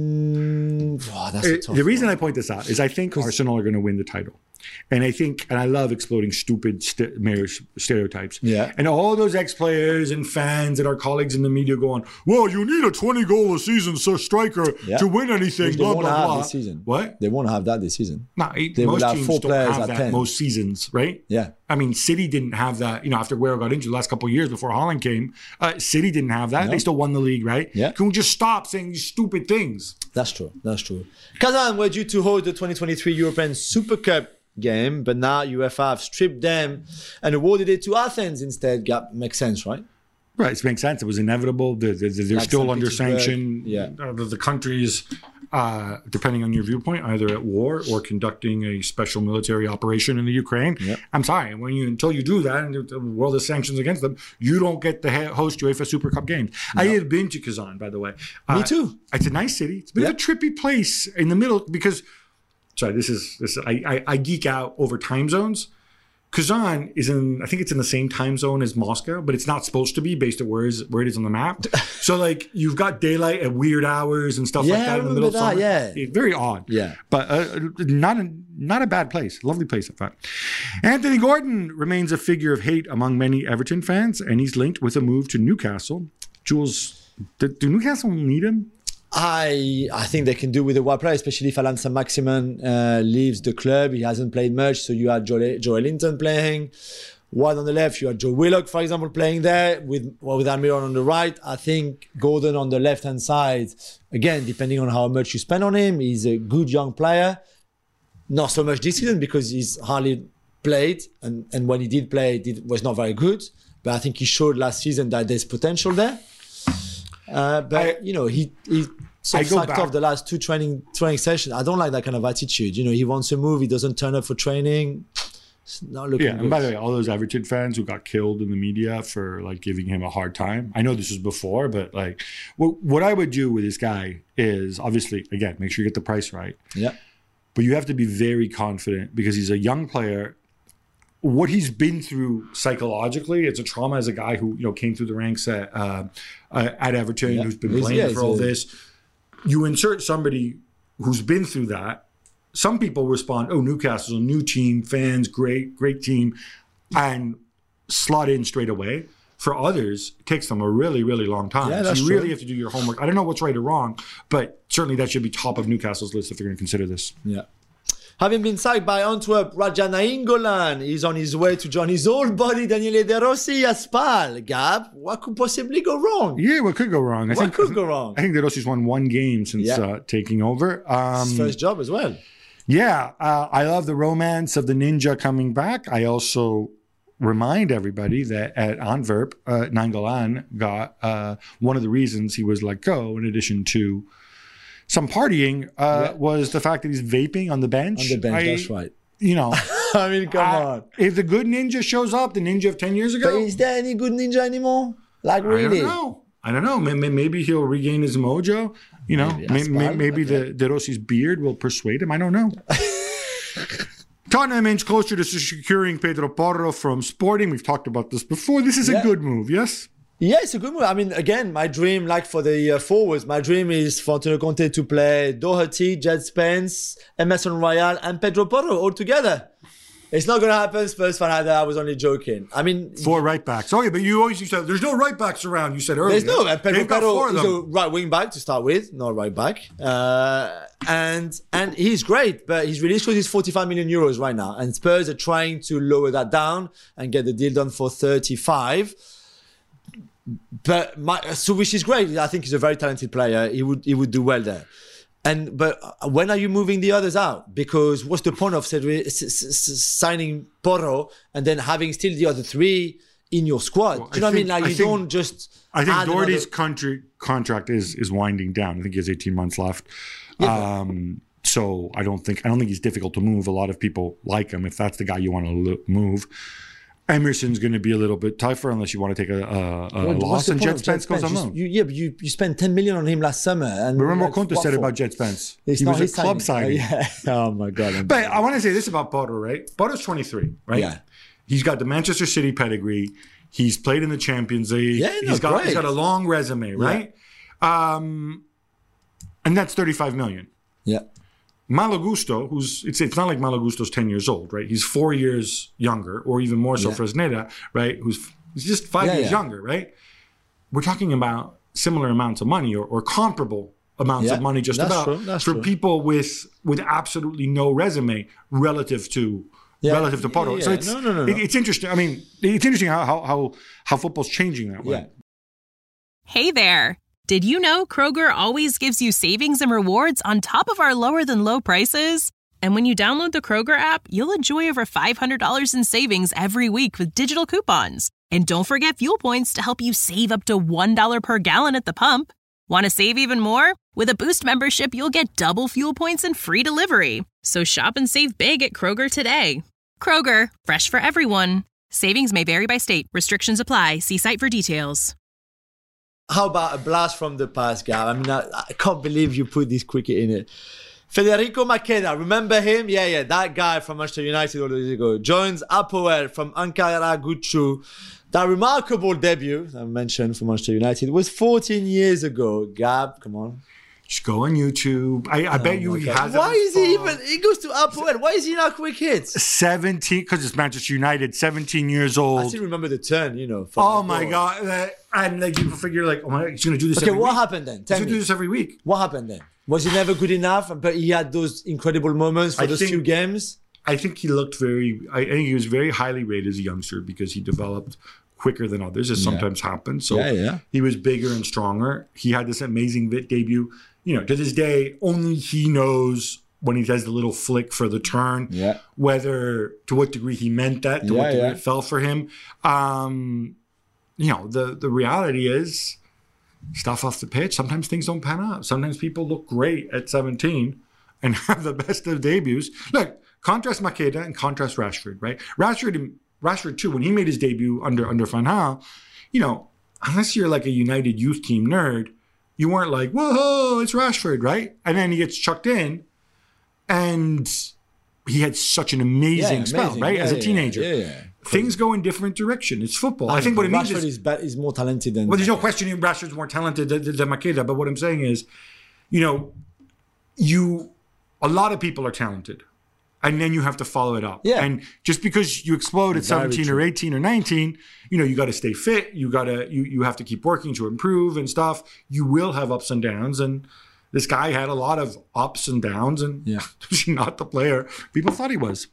mean, wow, that's a Uh, tough the reason one. I point this out is I think Arsenal are going to win the title. And I think, and I love exploding stupid st- mayor stereotypes. Yeah. And all those ex-players and fans and our colleagues in the media go on, well, you need a twenty goal a season so striker Yeah. to win anything, Which they blah, won't blah, have blah. this season. What? They won't have that this season. No, They will most have teams four don't players have at that ten. most seasons, right? Yeah. I mean, City didn't have that, you know, after Guerrero got injured the last couple of years before Haaland came. Uh, City didn't have that. No. They still won the league, right? Yeah. Can we just stop saying these stupid things? That's true. That's true. Kazan were due to host the twenty twenty-three European Super Cup game, but now UEFA have stripped them and awarded it to Athens instead. Gap makes sense, right? Right, it makes sense. It was inevitable. They're, they're, they're Like still Saint under Petersburg, sanction. yeah. Uh, the, the countries, uh, depending on your viewpoint, either at war or conducting a special military operation in the Ukraine. Yep. I'm sorry, when you until you do that and the world has sanctions against them, you don't get to ha- host UEFA Super Cup games. I have been to Kazan, by the way. Me Uh, too. It's a nice city. It's a bit of a trippy place in the middle because. Sorry, this is this. I, I I geek out over time zones. Kazan is in, I think it's in the same time zone as Moscow, but it's not supposed to be based on where, is, where it is on the map. So, like, you've got daylight at weird hours and stuff Yeah, like that I in the middle of remember summer. that, yeah. It's very odd. Yeah. But uh, not, a, not a bad place. Lovely place, in fact. Anthony Gordon remains a figure of hate among many Everton fans, and he's linked with a move to Newcastle. Jules, do, do Newcastle need him? I I think they can do with a wide player, especially if Alan Saint-Maximin uh, leaves the club. He hasn't played much, so you had Joel, Joel Linton playing. Wide on the left, you had Joe Willock, for example, playing there with well, with Almiron on the right. I think Gordon on the left-hand side, again, depending on how much you spend on him, he's a good young player. Not so much this season because he's hardly played, and, and when he did play, it was not very good. But I think he showed last season that there's potential there. Uh, but I- you know, he he I go sacked back- off the last two training training sessions. I don't like that kind of attitude. You know, he wants to move, he doesn't turn up for training. It's not looking Yeah, good. and by the way, all those Everton fans who got killed in the media for like giving him a hard time. I know this was before, but like what what I would do with this guy is obviously again make sure you get the price right. Yeah, But you have to be very confident because he's a young player. What he's been through psychologically, it's a trauma as a guy who you know came through the ranks at uh, uh, at Everton, Yeah. who's been He's- playing yeah, for he's all a- this. You insert somebody who's been through that. Some people respond, "Oh, Newcastle's a new team, fans, great, great team," and slot in straight away. For others, it takes them a really, really long time. Yeah, so that's you true. really have to do your homework. I don't know what's right or wrong, but certainly that should be top of Newcastle's list if they're going to consider this. yeah. Having been sacked by Antwerp, Raja Nainggolan is on his way to join his old buddy Daniele De Rossi at Spal. Gab, what could possibly go wrong? Yeah, what could go wrong? I What could go wrong? I think De Rossi's won one game since Yeah. uh, taking over. Um, His first job as well. Yeah, uh, I love the romance of the ninja coming back. I also remind everybody that at Antwerp, uh, Nainggolan got uh, one of the reasons he was let go, in addition to some partying, uh, yeah. was the fact that he's vaping on the bench. On the bench, I, that's right. You know, I mean, come I, on. If the good ninja shows up, the ninja of ten years ago. But is there any good ninja anymore? Like, really? I don't know. I don't know. Maybe he'll regain his mojo. You know, maybe, maybe, maybe okay. the De Rossi's beard will persuade him. I don't know. Tottenham inch closer to securing Pedro Porro from Sporting. We've talked about this before. This is yeah. a good move, yes? Yeah, it's a good move. I mean, again, my dream, like for the uh, forwards, my dream is for Antonio Conte to play Doherty, Jed Spence, Emerson Royal, and Pedro Porro all together. It's not going to happen. Spurs fan either. I was only joking. I mean, four right backs. Oh yeah, but you always you said there's no right backs around. You said earlier. There's no. And Pedro Porro is a right wing back to start with, not right back. Uh, and and he's great, but his release clause is forty-five million euros right now, and Spurs are trying to lower that down and get the deal done for thirty-five. But my, so which is great. I think he's a very talented player. He would he would do well there. And but when are you moving the others out? Because what's the point of signing Porro and then having still the other three in your squad? Well, Do you know I what I mean? think, Like I you think, don't just. I think Doherty's another... country contract is is winding down. I think he has eighteen months left. Yeah. Um, so I don't think I don't think he's difficult to move. A lot of people like him. If that's the guy you want to move. Emerson's going to be a little bit tougher unless you want to take a, a, a well, loss, and Jed Spence goes on loan. You, yeah, but you, you spent ten million on him last summer. And but remember what Conte said about Jed Spence? It's he not was a club signing. Oh, yeah. Oh my God. I'm but bad. I want to say this about Porro, right? Porro's twenty-three, right? Yeah. He's got the Manchester City pedigree. He's played in the Champions League. Yeah, no, he's got great. he's got a long resume, right? Yeah. Um, and that's thirty-five million. Yeah. Malo Gusto, who's it's it's not like Malo Gusto's ten years old, right? He's four years younger, or even more so yeah. Fresneda, right? Who's he's just five yeah, years yeah. younger, right? We're talking about similar amounts of money or, or comparable amounts yeah, of money, just that's about true, that's for true. people with with absolutely no resume relative to yeah. relative to Porro. Yeah, so it's no, no, no, no. It, it's interesting. I mean, it's interesting how how how, how football's changing that way. Yeah. Hey there. Did you know Kroger always gives you savings and rewards on top of our lower than low prices? And when you download the Kroger app, you'll enjoy over five hundred dollars in savings every week with digital coupons. And don't forget fuel points to help you save up to one dollar per gallon at the pump. Want to save even more? With a Boost membership, you'll get double fuel points and free delivery. So shop and save big at Kroger today. Kroger, fresh for everyone. Savings may vary by state. Restrictions apply. See site for details. How about a blast from the past, Gav? I mean, I, I can't believe you put this cricket in it. Federico Makeda, remember him? Yeah, yeah, that guy from Manchester United all those years ago. Joins Apoel from Ankara Gucci. That remarkable debut I mentioned for Manchester United was fourteen years ago. Gab, come on. Just go on YouTube. I, I oh bet you he God. has Why it. is he even... He goes to Apoel. Why is he not quick hits? seventeen, because it's Manchester United, seventeen years old. I still remember the turn, you know. Oh, my God. Uh, and like you figure like, oh my God, he's going to do this okay, every what week. happened then? Tell he's going to do this every week. What happened then? Was he never good enough? But he had those incredible moments for I those think, few games? I think he looked very... I, I think he was very highly rated as a youngster because he developed quicker than others, as yeah. sometimes happens. So yeah, yeah. he was bigger and stronger. He had this amazing Vit debut. You know, to this day, only he knows when he does the little flick for the turn, yeah. whether, to what degree he meant that, to yeah, what degree yeah. it fell for him. Um, you know, the, the reality is stuff off the pitch. Sometimes things don't pan out. Sometimes people look great at seventeen and have the best of debuts. Look, contrast Makeda and contrast Rashford, right? Rashford, Rashford too, when he made his debut under, under Van Gaal, you know, unless you're like a United youth team nerd, you weren't like, whoa, it's Rashford, right? And then he gets chucked in, and he had such an amazing, yeah, spell, amazing. right? Yeah, As a teenager. Yeah, yeah, yeah. Things go in different direction. It's football. I, I think what it Rashford means is... is, be- is more talented than... Well, there's no question Rashford's more talented than, than Makeda, but what I'm saying is, you know, you... A lot of people are talented, and then you have to follow it up. Yeah. And just because you explode at seventeen or eighteen or nineteen, you know, you got to stay fit. You got to, you, you have to keep working to improve and stuff. You will have ups and downs. And this guy had a lot of ups and downs, and yeah. he's not the player people thought he was.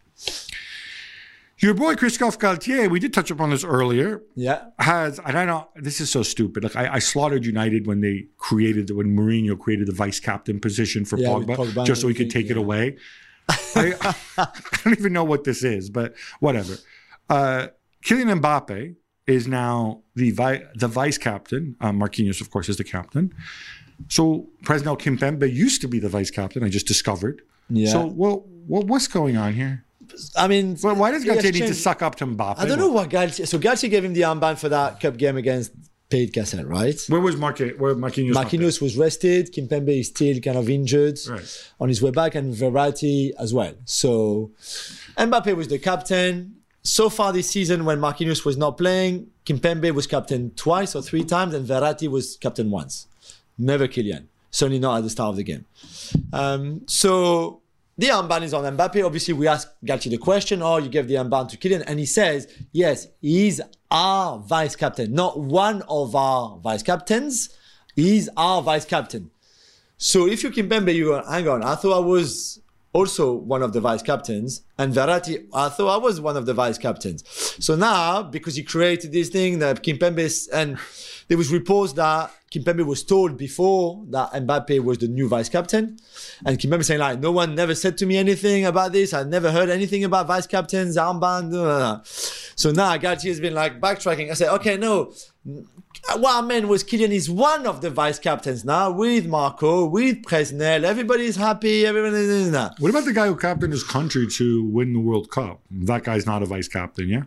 Your boy Christophe Galtier, we did touch upon this earlier. Yeah. Has, and I know this is so stupid. Like I, I slaughtered United when they created, when Mourinho created the vice captain position for yeah, Pogba, Pogba, just so he could take yeah. it away. I, I don't even know what this is, but whatever. Uh, Kylian Mbappe is now the vi- the vice captain. Uh, Marquinhos, of course, is the captain. So Presnel Kimpembe used to be the vice captain. I just discovered. Yeah. So well, well what's going on here? I mean, well, why does Galtier need to suck up to Mbappe? I don't know what Galtier. So Galtier gave him the armband for that cup game against Pays de Cassel, right? Where was Marquinhos? Where Marquinhos? Marquinhos was rested. Kimpembe is still kind of injured right. on his way back, and Verratti as well. So Mbappe was the captain. So far this season, when Marquinhos was not playing, Kimpembe was captain twice or three times, and Verratti was captain once. Never Kylian. Certainly not at the start of the game. Um, so the armband is on Mbappe. Obviously, we asked Galtier the question, oh, you gave the armband to Kylian. And he says, yes, he's our vice captain. Not one of our vice captains. He's our vice captain. So if you're Kimpembe, you go, hang on, I thought I was also one of the vice captains. And Verratti, I thought I was one of the vice captains. So now, because he created this thing that Kimpembe, and there was reports that Kimpembe was told before that Mbappe was the new vice captain. And Kimpembe saying like, no one never said to me anything about this. I never heard anything about vice captains, armband. Blah, blah, blah. So now Galtier has been like backtracking. I said, okay, no. What I meant was Kylian is one of the vice captains now with Marco, with Presnel. Everybody's happy. Everybody. What about the guy who captained his country to win the World Cup? That guy's not a vice captain, yeah?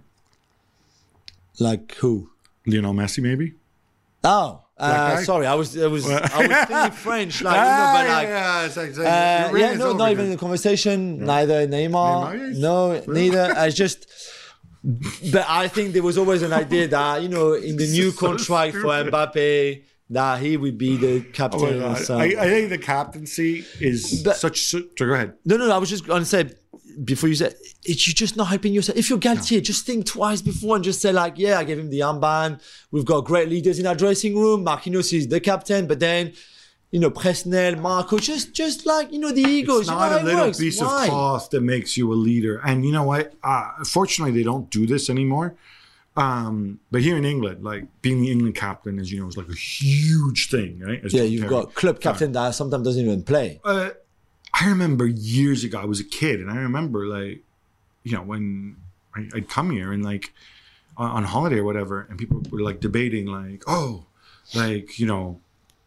Like who? Lionel Messi, maybe? Oh. Uh, sorry, I was I was I was thinking French, like, you know, but like, yeah, it's like, it's like, uh, yeah, no, not even in the conversation. Yeah. Neither Neymar, Neymar no, neither. I just, but I think there was always an idea that, you know, in the new so contract stupid. for Mbappe, that he would be the captain. Oh so. I, I think the captaincy is but, such. So go ahead. No, no, no. I was just going to say before you said, it's you're just not hyping yourself. If you're Galtier, no. just think twice before and just say like, yeah, I gave him the armband. We've got great leaders in our dressing room. Marquinhos is the captain, but then, you know, Presnel, Marco, just, just like, you know, the egos. It's not you know a little works. piece Why? of cloth that makes you a leader. And you know what? Uh, fortunately, they don't do this anymore. Um, but here in England, like being the England captain, as you know, is like a huge thing, right? As yeah, you've got club captain that sometimes doesn't even play. Uh, I remember years ago, I was a kid, and I remember like, you know, when I, I'd come here and like on, on holiday or whatever, and people were like debating like, oh, like, you know,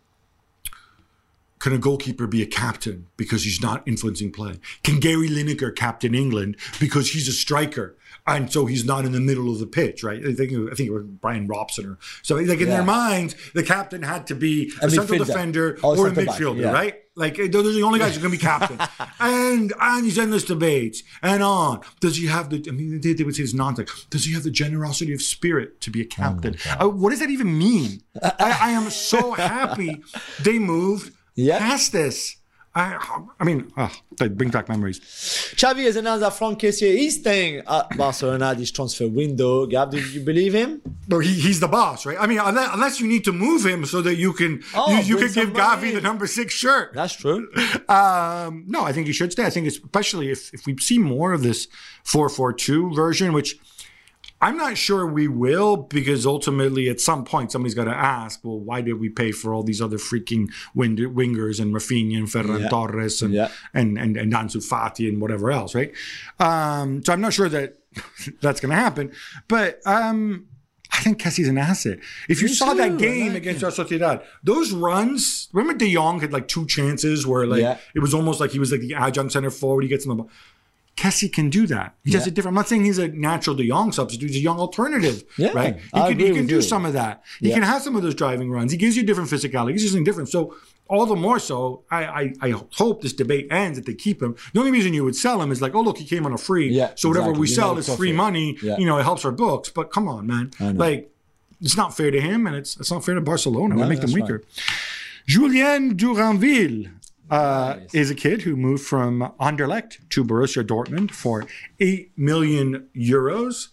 can a goalkeeper be a captain because he's not influencing play? Can Gary Lineker captain England because he's a striker and so he's not in the middle of the pitch, right? I think, I think it was Brian Robson or so. Like in yeah. their minds, the captain had to be a, a central defender or, or a midfielder, yeah. right? Like those are the only guys who can be captain. and and he's endless debates and on. Does he have the? I mean, they, they would say it's nonsense. Does he have the generosity of spirit to be a captain? Oh uh, what does that even mean? I, I am so happy they moved. Yep. Past this. I, I mean, oh, they bring back memories. Xavi has announced that Franck Kessié is staying at Barcelona this transfer window. Gab, do you believe him? No, he, he's the boss, right? I mean, unless, unless you need to move him so that you can oh, you, you can give Gavi the number six shirt. That's true. Um, no, I think he should stay. I think especially if, if we see more of this four four two version, which I'm not sure we will, because ultimately at some point somebody's got to ask, well, why did we pay for all these other freaking wind- wingers and Rafinha and Ferran yeah. Torres and, yeah. and, and, and Ansu Fati and whatever else, right? Um, so I'm not sure that that's going to happen. But um, I think Kessie's an asset. If you Me saw too, that game like against Real Sociedad, those runs, remember De Jong had like two chances where like yeah. it was almost like he was like the adjunct center forward. He gets in the ball. Kessie can do that. He yeah. does it different. I'm not saying he's a natural De Jong substitute. He's a young alternative, yeah, right? He I can, he can do you. some of that. He yeah. can have some of those driving runs. He gives you different physicality. He gives you something different. So all the more so, I, I I hope this debate ends, that they keep him. The only reason you would sell him is like, oh, look, he came on a free. Yeah, so whatever exactly. we you sell is free money. Yeah. You know, it helps our books. But come on, man. Like, it's not fair to him, and it's it's not fair to Barcelona. No, it would make them weaker. Right. Julien Duranville. Uh, nice. Is a kid who moved from Anderlecht to Borussia Dortmund for eight million euros.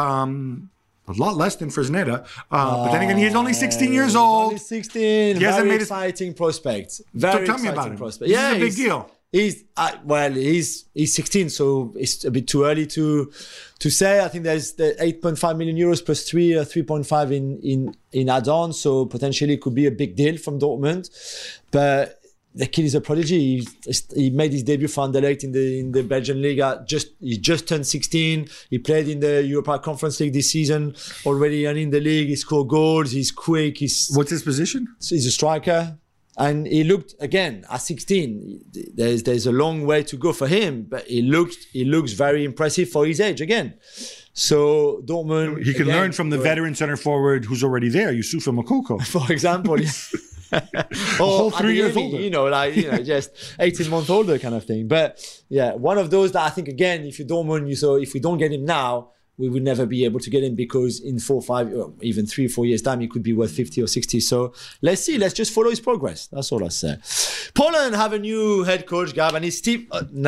Um, a lot less than Fresneda. Uh, uh, but then again, he's only sixteen years old. Only sixteen. He hasn't very made exciting his... prospect. Very so tell me about him. Prospect. This yeah, is a big deal. He's uh, well, he's he's sixteen, so it's a bit too early to to say. I think there's the eight point five million euros plus three, uh, three point five in in in add-on. So potentially it could be a big deal from Dortmund, but. the kid is a prodigy. He, he made his debut for Anderlecht in the in the Belgian Liga. Just he just turned sixteen. He played in the Europa Conference League this season. Already in the league, he scored goals. He's quick. He's What's his position? He's a striker. And he looked, again, at sixteen, there's there's a long way to go for him, but he looks he looks very impressive for his age again. So Dortmund, He can again, learn from the veteran center forward who's already there, Youssoufa Moukoko. for example. whole or three years Adeyemi, older. you know, like you know, just eighteen months older kind of thing. But yeah, one of those that I think again, if you Dortmund, you so if we don't get him now, we would never be able to get him because in four, five, or even three, four years time, he could be worth fifty or sixty. So let's see. Let's just follow his progress. That's all I say. Poland have a new head coach, Gab, and it's Steve. Uh, no,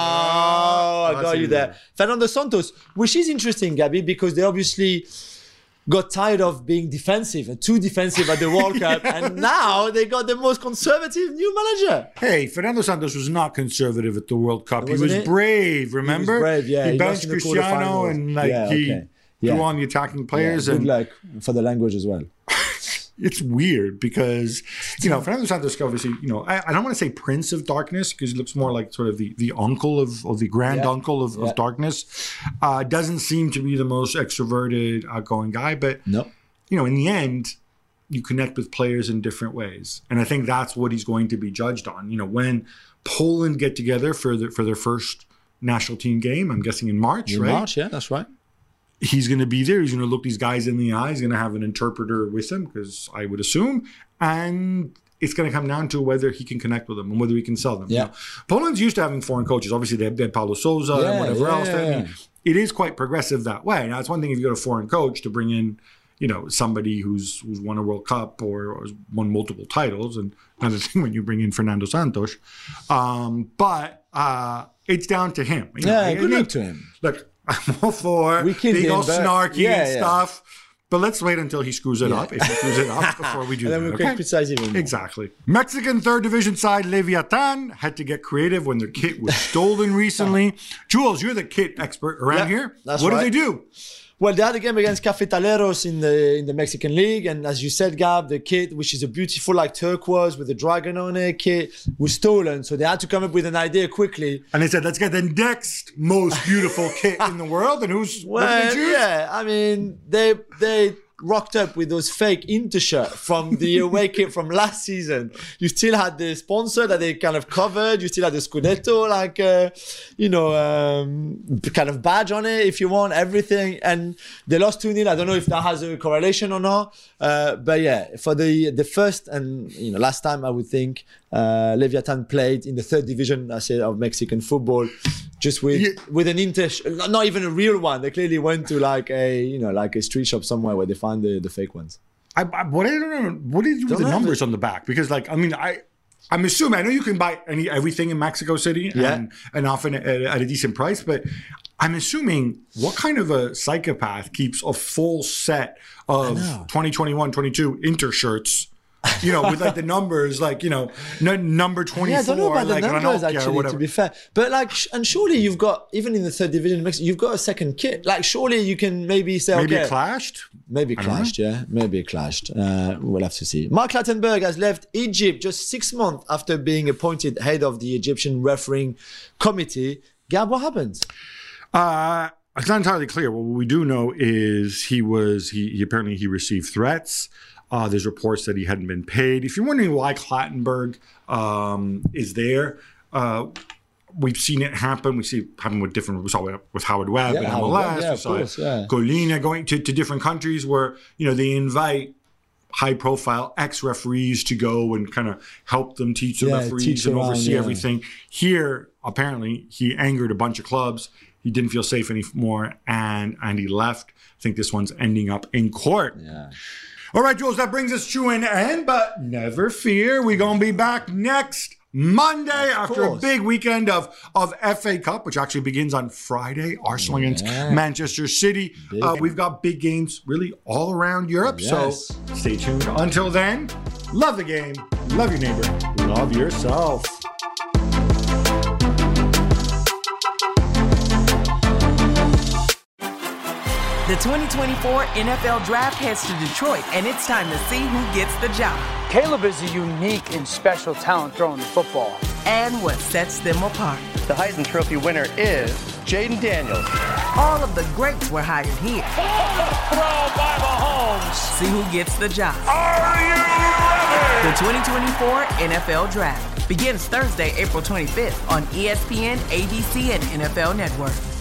I that's got you easy. there. Fernando Santos, which is interesting, Gabby, because they obviously got tired of being defensive and too defensive at the World Cup, and now they got the most conservative new manager. Hey, Fernando Santos was not conservative at the World Cup. He Wasn't was it? brave, remember? He was brave, yeah. He, He benched lost in the Cristiano quarterfinals. and like Yeah, he okay. threw Yeah. on the attacking players. Yeah, good and luck for the language as well. it's weird because, you know, Fernando Santos obviously, you know, I, I don't want to say Prince of Darkness because he looks more like sort of the, the uncle of, of the grand Yeah. uncle of, Yeah. of darkness. Uh, doesn't seem to be the most extroverted, outgoing guy, but No. you know, in the end, you connect with players in different ways. And I think that's what he's going to be judged on. You know, when Poland get together for the, for their first national team game, I'm guessing in March, In right? March, yeah, that's right. He's going to be there. He's going to look these guys in the eye. He's going to have an interpreter with him, because I would assume. And it's going to come down to whether he can connect with them and whether he can sell them. Yeah. You know, Poland's used to having foreign coaches. Obviously, they have, they have Paulo Sousa Yeah, and whatever yeah, else. I yeah. mean, it is quite progressive that way. Now, it's one thing if you got a foreign coach to bring in, you know, somebody who's who's won a World Cup or, or has won multiple titles, and another thing when you bring in Fernando Santos. Um, but uh, it's down to him. You know, Yeah, I- good I luck mean, to him. Look, I'm all for We killed being him, all but- snarky yeah, and yeah. stuff. But let's wait until he screws it up. If he screws it up before we do And that. then we okay? can criticize him. Exactly. Mexican third division side Leviatan had to get creative when their kit was stolen recently. Jules, you're the kit expert around Yeah, here. that's what right. did they do? Well, they had a game against Cafetaleros in the in the Mexican League, and as you said, Gab, the kit, which is a beautiful like turquoise with a dragon on it, kit was stolen. So they had to come up with an idea quickly. And they said, let's get the next most beautiful kit in the world. And who's what did Well, they choose? yeah, I mean, they they rocked up with those fake Inter shirt from the away kit from last season. You still had the sponsor that they kind of covered. You still had the Scudetto, like, uh, you know, um, kind of badge on it, if you want, everything. And they lost two nil. I don't know if that has a correlation or not. Uh, but yeah, for the the first and, you know, last time I would think uh, Leviatan played in the third division, I say, of Mexican football, just with Yeah. with an Inter, sh- not even a real one. They clearly went to like a, you know, like a street shop somewhere where they find the, the fake ones. I, I, what I don't know. What did you do with Don't the know. numbers on the back? Because, like, I mean, I, I'm assuming I know you can buy any everything in Mexico City, Yeah. and and often at, at a decent price. But I'm assuming what kind of a psychopath keeps a full set of twenty twenty-one, twenty-two Inter shirts? You know, with like the numbers, like, you know, n- number twenty-four, Yeah, I don't know about like the on a numbers Nokia or actually, whatever. to be fair. But like, sh- and surely you've got, even in the third division in Mexico, you've got a second kit. Like, surely you can maybe say, Maybe okay, it clashed. Maybe it don't know. clashed, yeah. Maybe it clashed. Uh, we'll have to see. Mark Clattenburg has left Egypt just six months after being appointed head of the Egyptian refereeing committee. Gab, what happened? Uh, it's not entirely clear. What we do know is he was he, he apparently he received threats. Uh, there's reports that he hadn't been paid. If you're wondering why Clattenburg um, is there, uh, we've seen it happen. We see it happen with different. We saw it with Howard Webb Yeah, and Howard M L S. Webb, yeah, we of saw course, it, yeah. Colina going to, to different countries where, you know, they invite high-profile ex-referees to go and kind of help them teach the Yeah, referees teach and around, oversee yeah. everything. Here, apparently, he angered a bunch of clubs. He didn't feel safe anymore, and and he left. I think this one's ending up in court. Yeah. All right, Jules, that brings us to an end, but never fear. We're going to be back next Monday after a course. big weekend of, of F A Cup, which actually begins on Friday. Arsenal against Yeah. Manchester City. Uh, we've got big games really all around Europe, Yes. so stay tuned. Until then, love the game, love your neighbor, love yourself. The twenty twenty-four N F L Draft heads to Detroit, and it's time to see who gets the job. Caleb is a unique and special talent throwing the football. And what sets them apart. The Heisman Trophy winner is Jaden Daniels. All of the greats were hired here. Throw by Mahomes. See who gets the job. Are you ready? The twenty twenty-four N F L Draft begins Thursday, April twenty-fifth on E S P N, A B C, and N F L Network.